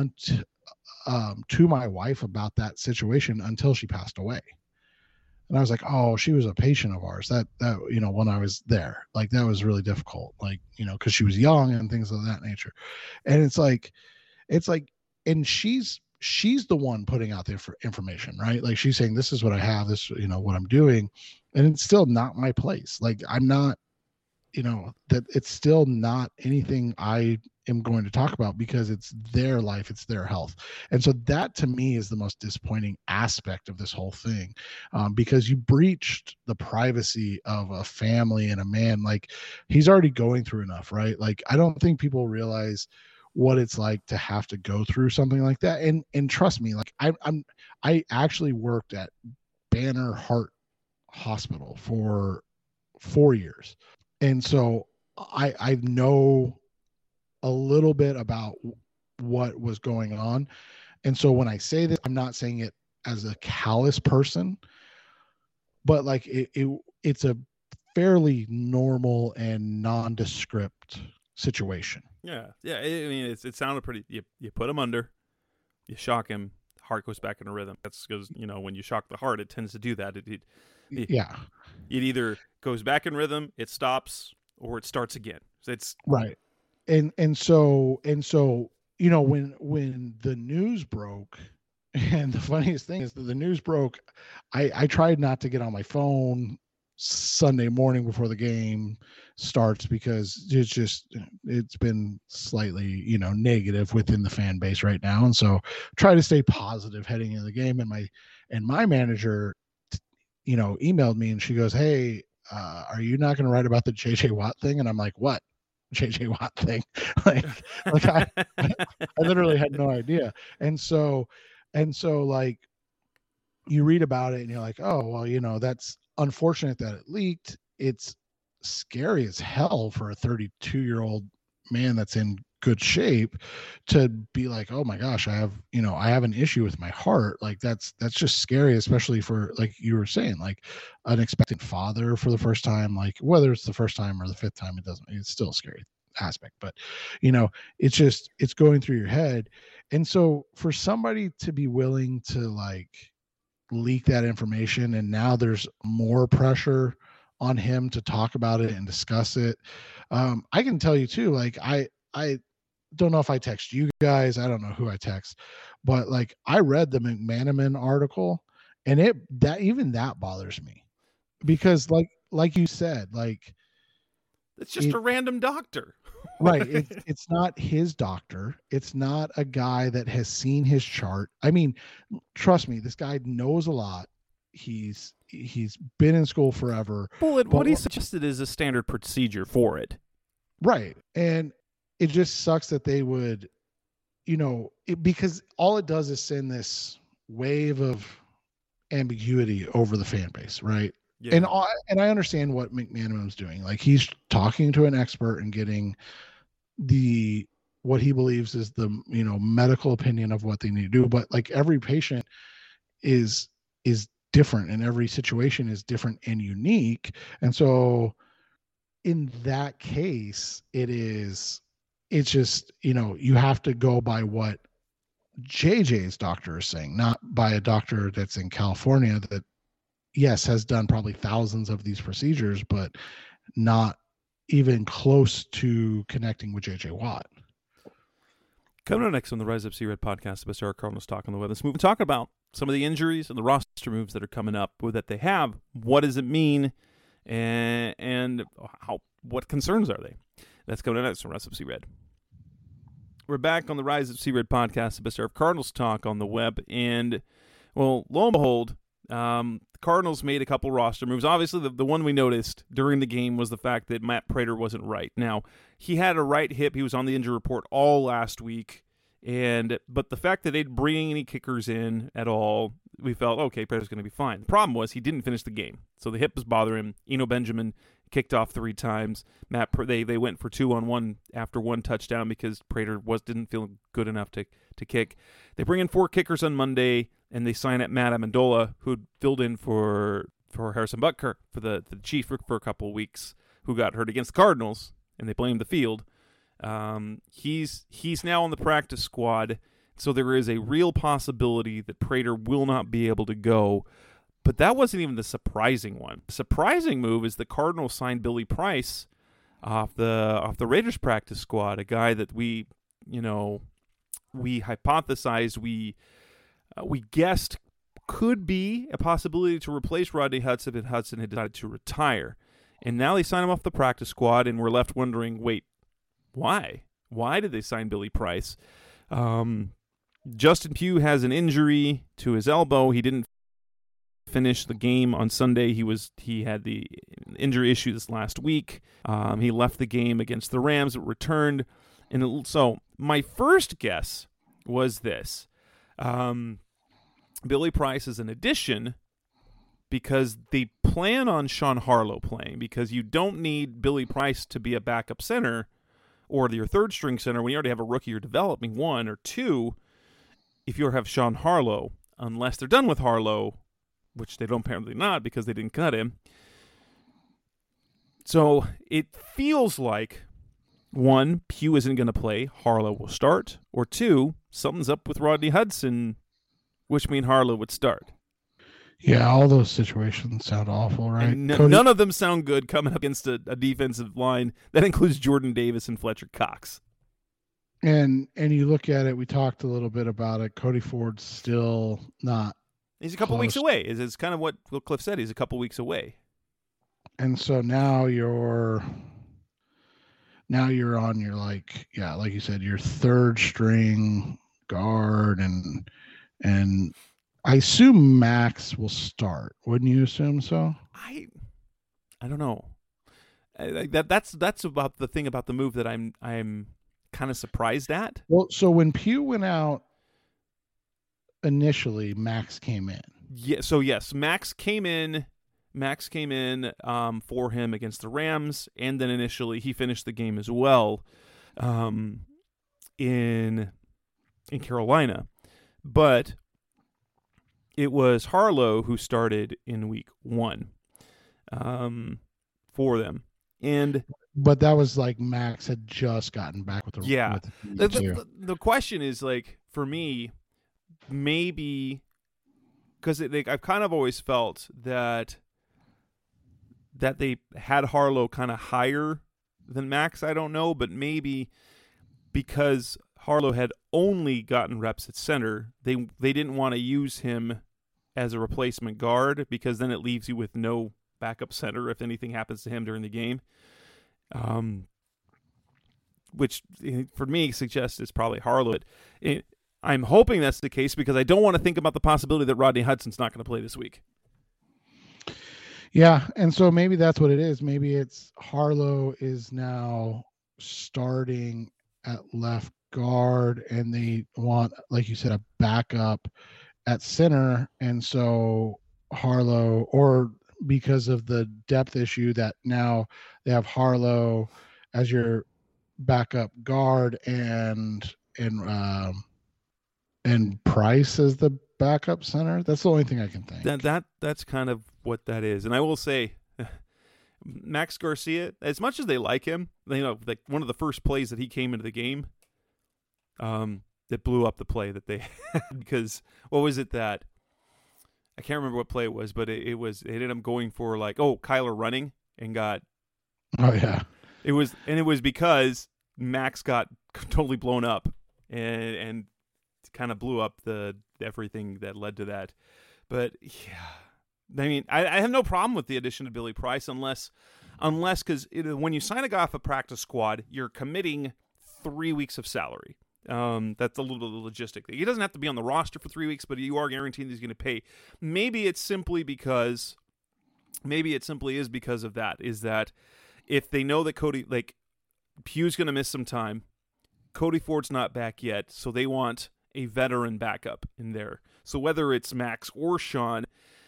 to my wife about that situation until she passed away. And I was like, oh, she was a patient of ours that when I was there, like, that was really difficult, like, because she was young and things of that nature. And it's like, and she's the one putting out the information, right? Like, she's saying, this is what I have, this, what I'm doing. And it's still not my place. Like, I'm not, that it's still not anything I am going to talk about because it's their life, it's their health. And so that, to me, is the most disappointing aspect of this whole thing, because you breached the privacy of a family and a man. Like, he's already going through enough, right? Like, I don't think people realize what it's like to have to go through something like that. And trust me, like, I actually worked at Banner Heart Hospital for 4 years. And so I know a little bit about what was going on. And so when I say this, I'm not saying it as a callous person, but like, it's a fairly normal and nondescript situation. Yeah. I mean, it sounded pretty. You put him under, you shock him, heart goes back into rhythm. That's because when you shock the heart, it tends to do that. It either goes back in rhythm, it stops, or it starts again. So it's right. And so when the news broke, and the funniest thing is that the news broke, I tried not to get on my phone Sunday morning before the game starts because it's been slightly negative within the fan base right now, and so try to stay positive heading into the game. And my manager emailed me and she goes, hey, are you not going to write about the JJ Watt thing? And I'm like, what? JJ Watt thing. like I literally had no idea. And so like you read about it and you're like, oh, well, that's unfortunate that it leaked. It's scary as hell for a 32-year-old man that's in good shape to be like, oh my gosh, I have an issue with my heart. Like that's just scary, especially for, like you were saying, like an expectant father for the first time. Like whether it's the first time or the fifth time, it's still a scary aspect, but it's going through your head. And so for somebody to be willing to like leak that information, and now there's more pressure on him to talk about it and discuss it. I can tell you too, like I don't know if I text you guys, I don't know who I text, but like I read the McManaman article, and that bothers me, because like you said, like it's just a random doctor. Right. It's not his doctor. It's not a guy that has seen his chart. I mean, trust me, this guy knows a lot. He's been in school forever. Well, what he suggested is a standard procedure for it. Right. And it just sucks that they would, because all it does is send this wave of ambiguity over the fan base, right? Yeah. And I understand what McManaman's doing. Like he's talking to an expert and getting what he believes is the medical opinion of what they need to do. But like every patient is different, and every situation is different and unique. And so in that case, it's just, you have to go by what JJ's doctor is saying, not by a doctor that's in California that, yes, has done probably thousands of these procedures, but not even close to connecting with JJ Watt. Coming up next on the Rise Up C-Red podcast, the Best Hour of Cardinals Talk on the Web. Let's move and talk about some of the injuries and the roster moves that are coming up that they have. What does it mean, and what concerns are they? That's coming up next on Rise Up C-Red. We're back on the Rise Up C-Red podcast, the Best Hour of Cardinals Talk on the Web, and well, lo and behold, the Cardinals made a couple roster moves. Obviously, the one we noticed during the game was the fact that Matt Prater wasn't right. Now, he had a right hip. He was on the injury report all last week. But the fact that they didn't bring any kickers in at all, we felt, okay, Prater's going to be fine. The problem was he didn't finish the game. So the hip was bothering him. Eno Benjamin kicked off 3 times. They went for 2-on-1 after 1 touchdown because Prater didn't feel good enough to kick. They bring in 4 kickers on Monday, and they sign up Matt Amendola, who filled in for Harrison Butker for the Chiefs for a couple of weeks, who got hurt against the Cardinals, and they blamed the field. He's now on the practice squad, so there is a real possibility that Prater will not be able to go. But that wasn't even the surprising one. The surprising move is the Cardinals signed Billy Price off the Raiders practice squad, a guy that we hypothesized, we guessed could be a possibility to replace Rodney Hudson if Hudson had decided to retire. And now they sign him off the practice squad, and we're left wondering, wait, why? Why did they sign Billy Price? Justin Pugh has an injury to his elbow. He didn't finish the game on Sunday. He had the injury issue this last week. He left the game against the Rams, but returned. And so my first guess was this. Billy Price is an addition because they plan on Sean Harlow playing, because you don't need Billy Price to be a backup center or your third string center when you already have a rookie you're developing, 1, or 2, if you have Sean Harlow, unless they're done with Harlow, which they don't apparently not because they didn't cut him. So it feels like, 1, Pugh isn't going to play, Harlow will start, or 2, something's up with Rodney Hudson, which means Harlow would start. Yeah, all those situations sound awful, right? None of them sound good coming up against a defensive line that includes Jordan Davis and Fletcher Cox. And you look at it, we talked a little bit about it. Cody Ford's still not. He's a couple weeks away. It's kind of what Cliff said. He's a couple weeks away. And so now you're on your like you said, your third string guard, and I assume Max will start. Wouldn't you assume so? I don't know. That's about the thing about the move that I'm kind of surprised at. Well, so when Pugh went out initially, Max came in. Yeah. So yes, Max came in for him against the Rams, and then initially he finished the game as well in Carolina. But it was Harlow who started in week 1 for them. But that was like Max had just gotten back with the the question is, like, for me, maybe because I've kind of always felt that they had Harlow kind of higher than Max. I don't know, but maybe because Harlow had only gotten reps at center, they didn't want to use him as a replacement guard, because then it leaves you with no backup center if anything happens to him during the game. Which for me suggests it's probably Harlow. I'm hoping that's the case, because I don't want to think about the possibility that Rodney Hudson's not going to play this week. Yeah, and so maybe that's what it is. Maybe it's Harlow is now starting at left guard, and they want, like you said, a backup at center, and so Harlow, or because of the depth issue, that now they have Harlow as your backup guard and Price as the backup center. That's the only thing I can think. That's kind of what that is. And I will say, Max Garcia, as much as they like him, like one of the first plays that he came into the game, that blew up the play that they had, because what was it that I can't remember what play it was, but it ended up going for like, Kyler running and got. Oh yeah. It was because Max got totally blown up and kind of blew up everything that led to that. But yeah, I mean, I have no problem with the addition of Billy Price unless because when you sign a guy off a practice squad, you're committing 3 weeks of salary. That's a little bit of a logistic thing. He doesn't have to be on the roster for 3 weeks, but you are guaranteed he's going to pay. Maybe it simply is because of that, is that if they know that Pugh's going to miss some time, Cody Ford's not back yet, so they want a veteran backup in there. So whether it's Max or Sean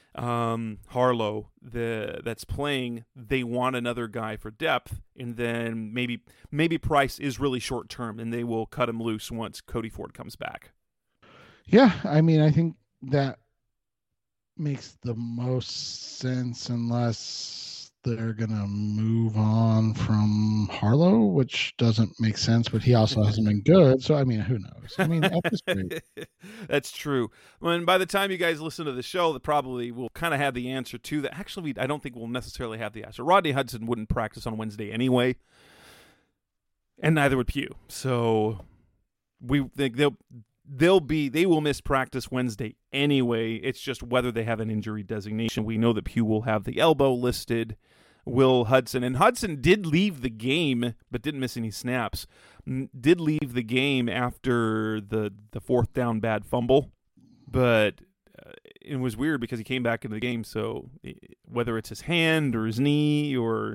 Harlow that's playing, they want another guy for depth, and then maybe Price is really short term, and they will cut him loose once Cody Ford comes back. Yeah, I mean, I think that makes the most sense, unless they're gonna move on from Harlow, which doesn't make sense, but he also hasn't been good, so I mean, who knows? I mean, at this point. That's true. When by the time you guys listen to the show, that probably will kind of have the answer to that. Actually, I don't think we'll necessarily have the answer. Rodney Hudson wouldn't practice on Wednesday anyway, and neither would Pugh. So we think they will miss practice Wednesday anyway. It's just whether they have an injury designation. We know that Pugh will have the elbow listed. Will Hudson, and Hudson did leave the game, but didn't miss any snaps. Did leave the game after the fourth down bad fumble, but it was weird because he came back into the game. So whether it's his hand or his knee or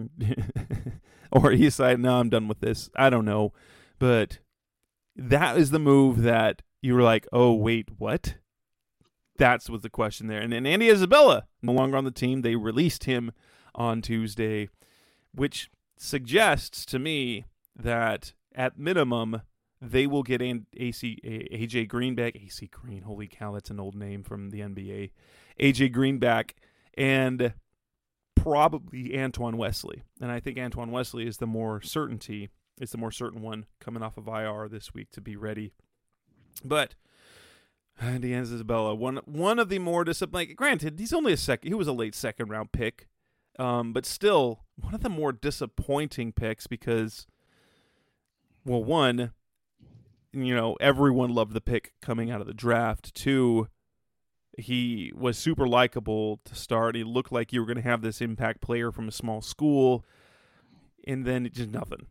or he decided, no, I'm done with this, I don't know. But that is the move that you were like, oh, wait, what? That was the question there. And then Andy Isabella, no longer on the team. They released him on Tuesday, which suggests to me that at minimum they will get AJ Green back. AC Green, holy cow, that's an old name from the NBA. AJ Green back, and probably Antoine Wesley. And I think Antoine Wesley is the more certainty. It's the more certain one coming off of IR this week to be ready. But Andy Isabella, one of the more disappointing. Granted, he's only he was a late second round pick, but still one of the more disappointing picks because, well, one, everyone loved the pick coming out of the draft. Two, he was super likable to start. He looked like you were going to have this impact player from a small school, and then just nothing.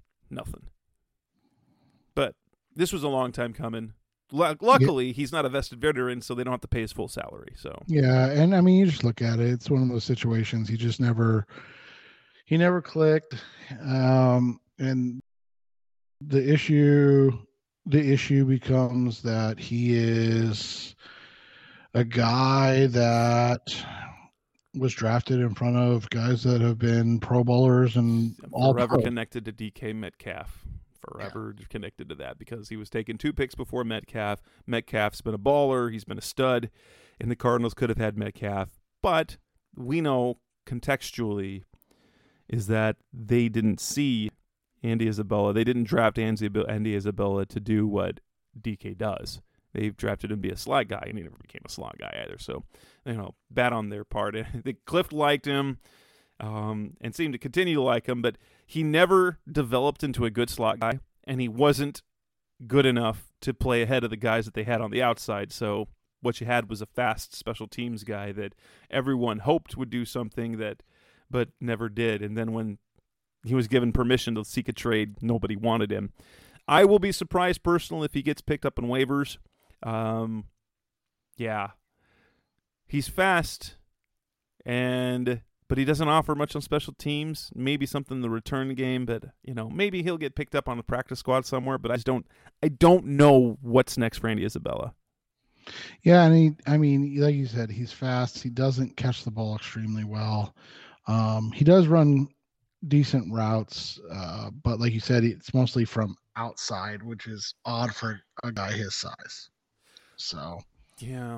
But this was a long time coming. Luckily, he's not a vested veteran, so they don't have to pay his full salary. So yeah, and I mean, you just look at it; it's one of those situations. He he never clicked. And the issue becomes that he is a guy that was drafted in front of guys that have been Pro Bowlers and all forever pro. connected to DK Metcalf. Forever connected to that because he was taking 2 picks before Metcalf. Metcalf's been a baller. He's been a stud. And the Cardinals could have had Metcalf. But we know contextually is that they didn't see Andy Isabella. They didn't draft Andy Isabella to do what DK does. They drafted him to be a slot guy, and he never became a slot guy either. So, bad on their part. Cliff liked him and seemed to continue to like him, but he never developed into a good slot guy, and he wasn't good enough to play ahead of the guys that they had on the outside. So what you had was a fast special teams guy that everyone hoped would do something but never did. And then when he was given permission to seek a trade, nobody wanted him. I will be surprised personally if he gets picked up in waivers. He's fast, but he doesn't offer much on special teams. Maybe something in the return game, but maybe he'll get picked up on the practice squad somewhere. But I don't know what's next for Andy Isabella. Yeah, and like you said, he's fast. He doesn't catch the ball extremely well. He does run decent routes, but like you said, it's mostly from outside, which is odd for a guy his size. So yeah,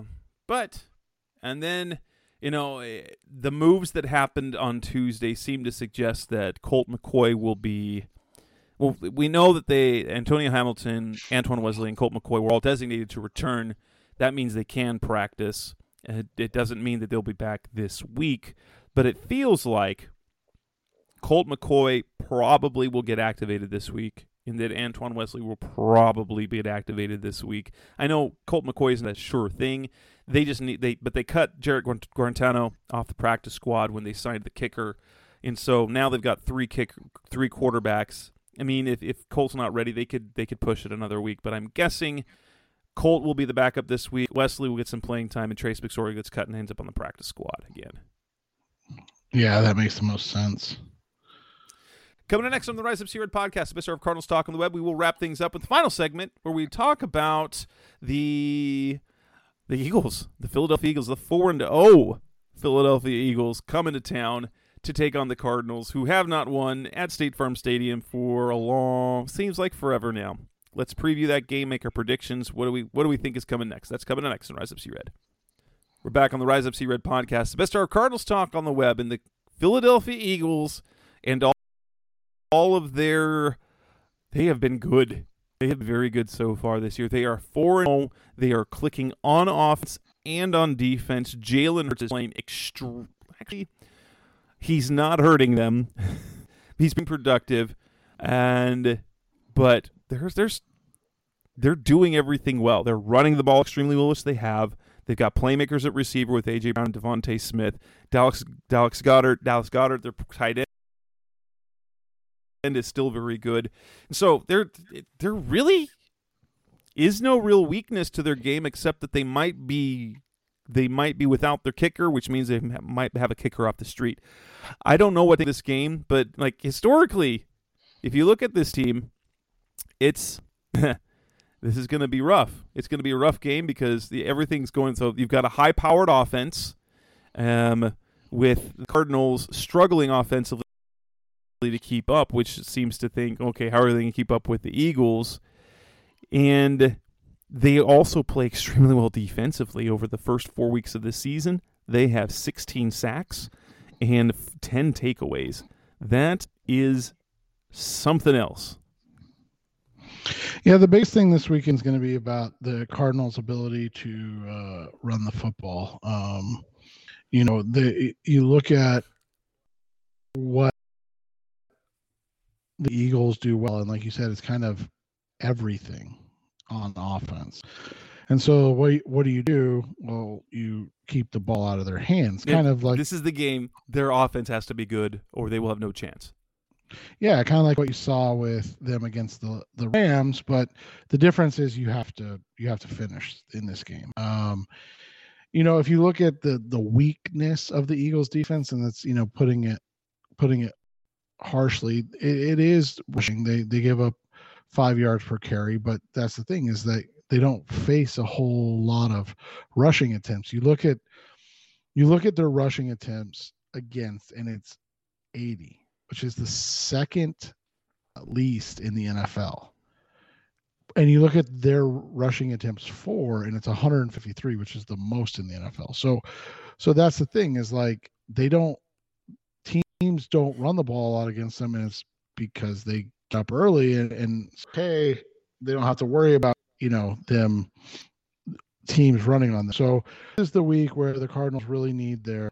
and then the moves that happened on Tuesday seem to suggest that Colt McCoy will be. Well, we know that Antonio Hamilton, Antoine Wesley, and Colt McCoy were all designated to return. That means they can practice. It doesn't mean that they'll be back this week, but it feels like Colt McCoy probably will get activated this week, and that Antoine Wesley will probably get activated this week. I know Colt McCoy isn't a sure thing. They cut Jarrett Guarantano off the practice squad when they signed the kicker, and so now they've got 3 quarterbacks. I mean, if Colt's not ready, they could push it another week, but I'm guessing Colt will be the backup this week. Wesley will get some playing time, and Trace McSorley gets cut and ends up on the practice squad again. Yeah, that makes the most sense. Coming up next on the Rise Up Sea-Red podcast, the best of Cardinals talk on the web, we will wrap things up with the final segment where we talk about the Eagles, the Philadelphia Eagles, the 4-0 Philadelphia Eagles coming to town to take on the Cardinals, who have not won at State Farm Stadium for seems like forever now. Let's preview that game, make our predictions. What do we think is coming next? That's coming next on Rise Up Sea-Red. We're back on the Rise Up Sea-Red podcast, the best of Cardinals talk on the web, and the Philadelphia Eagles and all of they have been good. They have been very good so far this year. They are 4-0. They are clicking on offense and on defense. Jalen Hurts is playing actually, he's not hurting them. He's been productive, but they're doing everything well. They're running the ball extremely well, which they have. They've got playmakers at receiver with A.J. Brown and Devontae Smith. Dallas Goedert, their tight end is still very good. And so there really is no real weakness to their game except that they might be without their kicker, which means they might have a kicker off the street. I don't know what this game, but like historically, if you look at this team, it's this is going to be rough. It's going to be a rough game because everything's going. So you've got a high-powered offense, with the Cardinals struggling offensively to keep up, which seems to think, okay, how are they going to keep up with the Eagles? And they also play extremely well defensively. Over the first 4 weeks of the season, they have 16 sacks and 10 takeaways. That is something else. Yeah, the biggest thing this weekend is going to be about the Cardinals' ability to run the football. You look at what the Eagles do well, and like you said, it's kind of everything on offense. And so what do you do? Well, you keep the ball out of their hands. Kind of like this is the game. Their offense has to be good, or they will have no chance. Yeah, kind of like what you saw with them against the Rams, but the difference is you have to finish in this game. If you look at the weakness of the Eagles defense, and that's putting it harshly, it is rushing. They give up 5 yards per carry, but that's the thing, is that they don't face a whole lot of rushing attempts. You look at their rushing attempts against, and it's 80, which is the second least in the NFL. And you look at their rushing attempts for, and it's 153, which is the most in the NFL. So that's the thing, is like teams don't run the ball a lot against them, and it's because they get up early and hey, they don't have to worry about, them teams running on them. So this is the week where the Cardinals really need their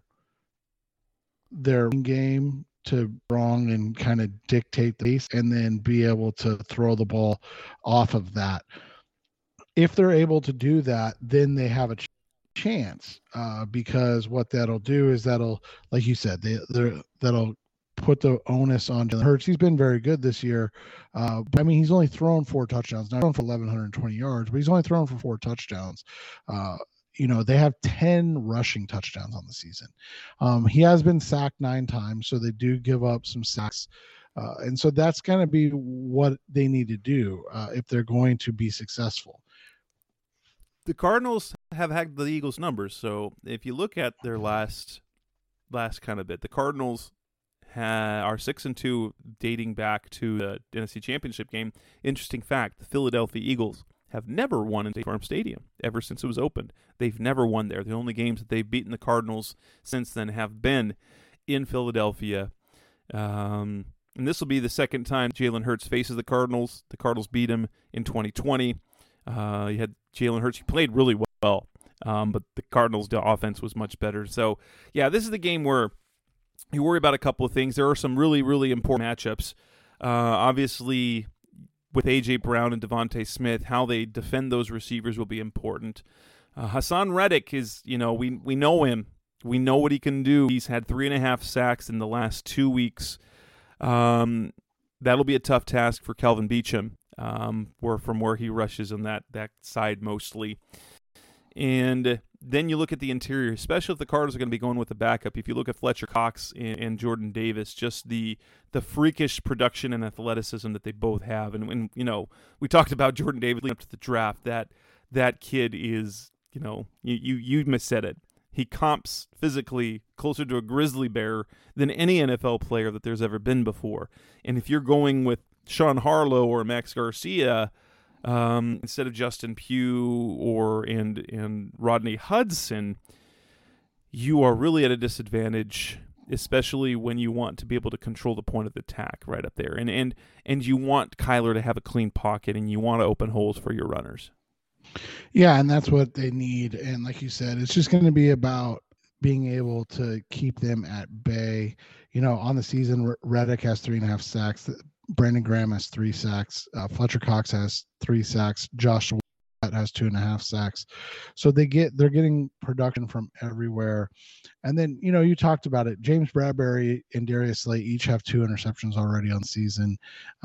game to wrong and kind of dictate the pace, and then be able to throw the ball off of that. If they're able to do that, then they have a chance, because what that'll do is that'll, like you said, that'll put the onus on Jalen Hurts. He's been very good this year. But I mean, he's only thrown 4 touchdowns, not thrown for 1,120 yards, but he's only thrown for 4 touchdowns. They have 10 rushing touchdowns on the season. He has been sacked 9 times, so they do give up some sacks. And so that's going to be what they need to do if they're going to be successful. The Cardinals have had the Eagles' numbers, so if you look at their last kind of bit, the Cardinals are 6-2 dating back to the NFC Championship game. Interesting fact, the Philadelphia Eagles have never won in State Farm Stadium ever since it was opened. They've never won there. The only games that they've beaten the Cardinals since then have been in Philadelphia. And this will be the second time Jalen Hurts faces the Cardinals. The Cardinals beat him in 2020. You had Jalen Hurts. He played really well, but the Cardinals' offense was much better. So, yeah, this is the game where you worry about a couple of things. There are some really, really important matchups. Obviously, with A.J. Brown and Devontae Smith, how they defend those receivers will be important. Hassan Reddick is, we know him. We know what he can do. He's had 3.5 sacks in the last 2 weeks. That'll be a tough task for Kelvin Beachum, where he rushes on that side mostly. And then you look at the interior, especially if the Cardinals are going to be going with the backup. If you look at Fletcher Cox and Jordan Davis, just the freakish production and athleticism that they both have. And we talked about Jordan Davis leading up to the draft. That kid is, you said it. He comps physically closer to a grizzly bear than any NFL player that there's ever been before. And if you're going with Sean Harlow or Max Garcia instead of Justin Pugh and Rodney Hudson, you are really at a disadvantage, especially when you want to be able to control the point of the attack right up there. And you want Kyler to have a clean pocket, and you want to open holes for your runners. Yeah, and that's what they need. And like you said, it's just going to be about being able to keep them at bay. On the season, Reddick has 3.5 sacks. Brandon Graham has 3 sacks. Fletcher Cox has 3 sacks. Josh Sweat has 2.5 sacks. So they're getting production from everywhere. And then, you talked about it. James Bradbury and Darius Slay each have 2 interceptions already on the season.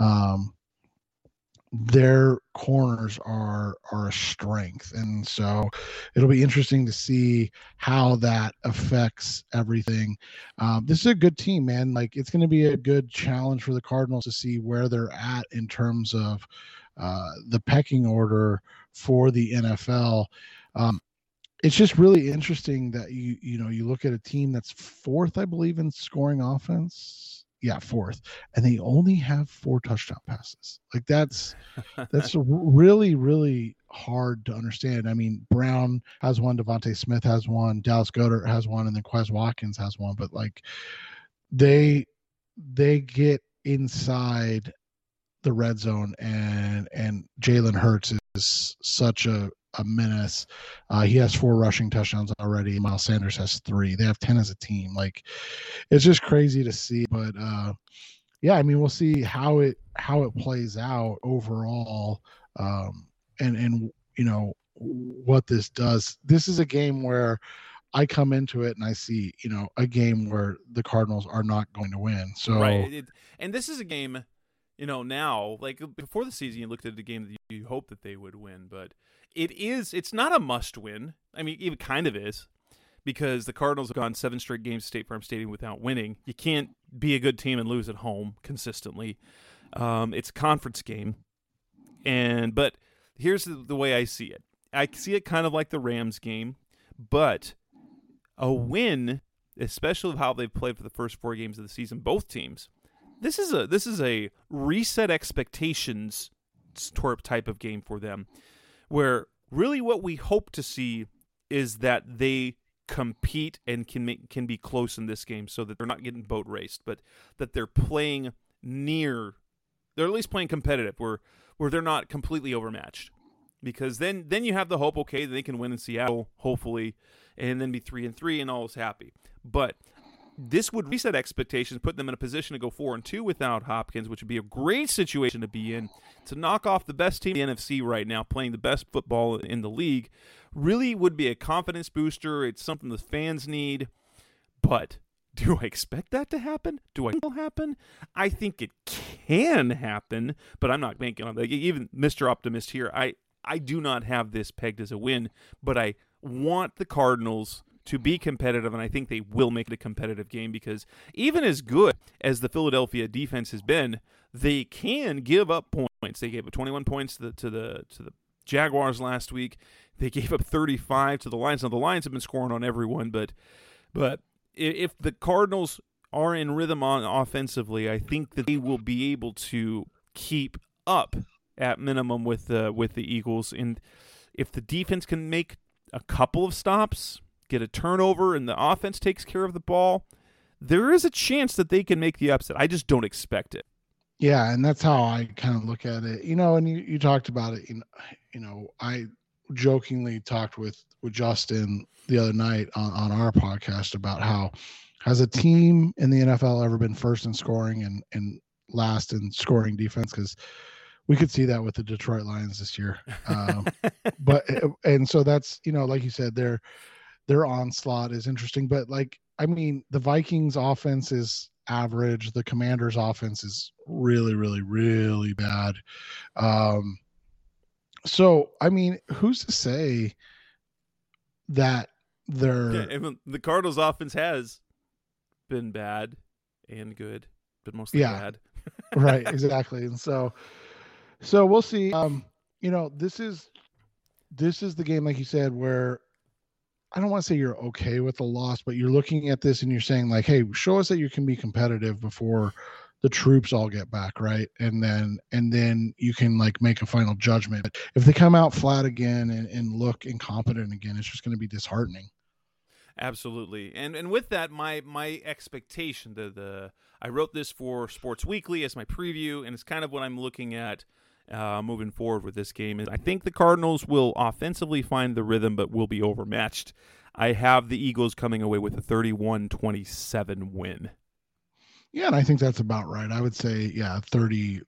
Their corners are a strength, and so it'll be interesting to see how that affects everything. This is a good team, man. Like, it's going to be a good challenge for the Cardinals to see where they're at in terms of the pecking order for the NFL. It's just really interesting that you look at a team that's 4th, I believe, in scoring offense. Yeah, 4th, and they only have 4 touchdown passes. Like, that's really, really hard to understand. I mean, Brown has 1, Devontae Smith has 1, Dallas Goedert has 1, and then Quez Watkins has 1. But like, they get inside the red zone, and Jalen Hurts is such a menace. He has 4 rushing touchdowns already. Miles Sanders has 3. They have 10 as a team. Like, it's just crazy to see. But yeah, I mean, we'll see how it plays out overall, and what this does. This is a game where I come into it and I see a game where the Cardinals are not going to win. So right, and this is a game. Now, like, before the season, you looked at a game that you hoped that they would win, but it's not a must-win. I mean, it kind of is, because the Cardinals have gone 7 straight games to State Farm Stadium without winning. You can't be a good team and lose at home consistently. It's a conference game. But here's the way I see it. I see it kind of like the Rams game, but a win, especially how they've played for the first 4 games of the season, both teams, this is a reset expectations type of game for them, where really what we hope to see is that they compete and can be close in this game, so that they're not getting boat raced, but that they're playing they're at least playing competitive, where they're not completely overmatched. Because then you have the hope, okay, they can win in Seattle, hopefully, and then be 3-3 and all is happy. But this would reset expectations, put them in a position to go 4-2 without Hopkins, which would be a great situation to be in, to knock off the best team in the NFC right now, playing the best football in the league. Really would be a confidence booster. It's something the fans need. But do I expect that to happen? Do I think it'll happen? I think it can happen, but I'm not banking on that. Even Mr. Optimist here, I do not have this pegged as a win, but I want the Cardinals to be competitive, and I think they will make it a competitive game, because even as good as the Philadelphia defense has been, they can give up points. They gave up 21 points to the Jaguars last week. They gave up 35 to the Lions. Now, the Lions have been scoring on everyone, but if the Cardinals are in rhythm offensively, I think that they will be able to keep up at minimum with the Eagles. And if the defense can make a couple of stops, get a turnover, and the offense takes care of the ball, there is a chance that they can make the upset. I just don't expect it. Yeah, and that's how I kind of look at it. And you talked about it. I jokingly talked with Justin the other night on our podcast about how, has a team in the NFL ever been first in scoring and last in scoring defense? Because we could see that with the Detroit Lions this year. So that's, like you said, their onslaught is interesting. But the Vikings offense is average. The Commanders offense is really, really, really bad. Who's to say that the Cardinals offense has been bad and good, but mostly bad. Right, exactly. And so we'll see. This is the game, like you said, where I don't want to say you're okay with the loss, but you're looking at this and you're saying, like, hey, show us that you can be competitive before the troops all get back, right? And then you can make a final judgment. But if they come out flat again and look incompetent again, it's just going to be disheartening. Absolutely. And with that, my expectation, I wrote this for Sports Weekly as my preview, and it's kind of what I'm looking at moving forward with this game. Is I think the Cardinals will offensively find the rhythm, but will be overmatched. I have the Eagles coming away with a 31-27 win. Yeah, and I think that's about right. I would say, 31-27,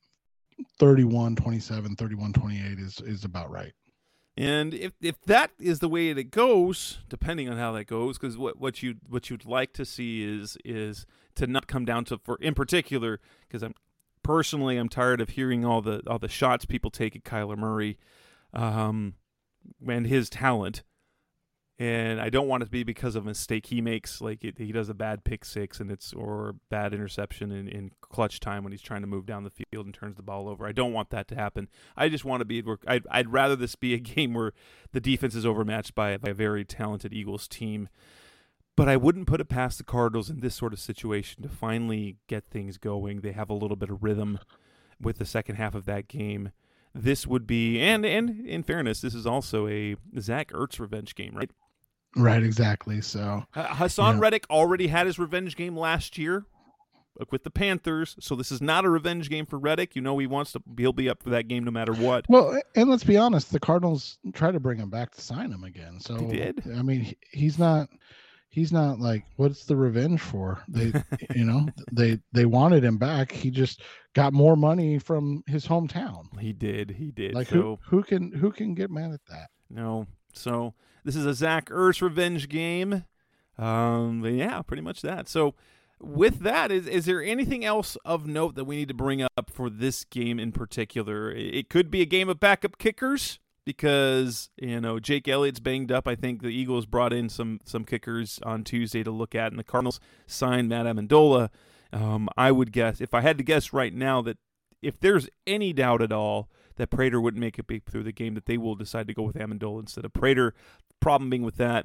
31-28 is about right. And if that is the way it goes, depending on how that goes, because what you'd like to see is to not come down to, for in particular, because I'm tired of hearing all the shots people take at Kyler Murray, and his talent. And I don't want it to be because of a mistake he makes, he does a bad pick six or bad interception in clutch time when he's trying to move down the field and turns the ball over. I don't want that to happen. I just want to be. I'd rather this be a game where the defense is overmatched by a very talented Eagles team. But I wouldn't put it past the Cardinals in this sort of situation to finally get things going. They have a little bit of rhythm with the second half of that game. This would be, and in fairness, this is also a Zach Ertz revenge game, right? Right, exactly. So Hassan Reddick already had his revenge game last year with the Panthers, so this is not a revenge game for Reddick. He'll be up for that game no matter what. Well, and let's be honest, the Cardinals tried to bring him back to sign him again. So they did. I mean, he's not like, what's the revenge for? They they wanted him back. He just got more money from his hometown. He did. Like, so, who can get mad at that? No. So this is a Zach Ertz revenge game. Pretty much that. So with that, is there anything else of note that we need to bring up for this game in particular? It could be a game of backup kickers. because, Jake Elliott's banged up. I think the Eagles brought in some kickers on Tuesday to look at, and the Cardinals signed Matt Amendola. I would guess, if I had to guess right now, that if there's any doubt at all that Prater wouldn't make it big through the game, that they will decide to go with Amendola instead of Prater. Problem being with that,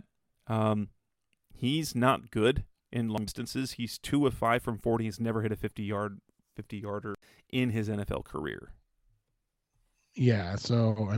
he's not good in long distances. He's 2 of 5 from 40. He's never hit a 50-yarder in his NFL career. Yeah, so,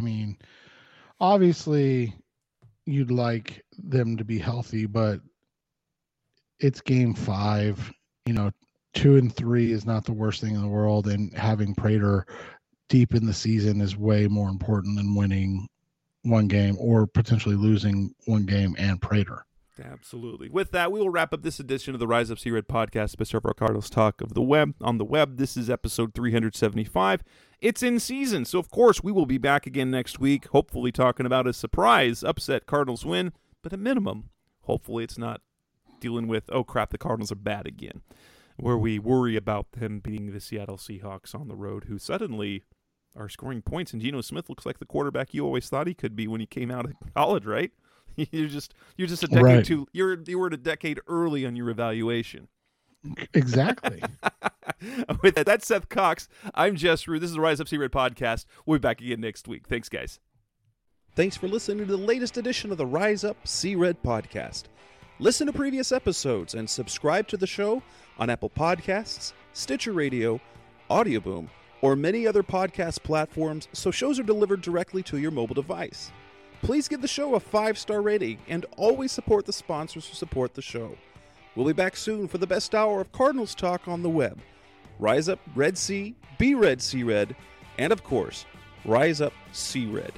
obviously you'd like them to be healthy, but it's game 5. 2 and 3 is not the worst thing in the world, and having Prater deep in the season is way more important than winning one game or potentially losing one game and Prater. Absolutely. With that, we will wrap up this edition of the Rise Up Sea Red podcast, Best of our Cardinals talk of the web on the web. This is episode 375. It's in season, so of course we will be back again next week, hopefully talking about a surprise upset Cardinals win, but at minimum, hopefully it's not dealing with, oh crap, the Cardinals are bad again, where we worry about them beating the Seattle Seahawks on the road, who suddenly are scoring points, and Geno Smith looks like the quarterback you always thought he could be when he came out of college, right? You're just a decade right. too. You were a decade early on your evaluation. Exactly. With that, that's Seth Cox. I'm Jess Root. This is the Rise Up Sea Red podcast. We'll be back again next week. Thanks, guys. Thanks for listening to the latest edition of the Rise Up Sea Red podcast. Listen to previous episodes and subscribe to the show on Apple Podcasts, Stitcher Radio, Audioboom, or many other podcast platforms, so shows are delivered directly to your mobile device. Please give the show a 5-star rating and always support the sponsors who support the show. We'll be back soon for the best hour of Cardinals talk on the web. Rise up, Red Sea, be Red Sea Red, and of course, Rise Up Sea Red.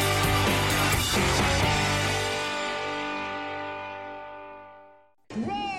Roll!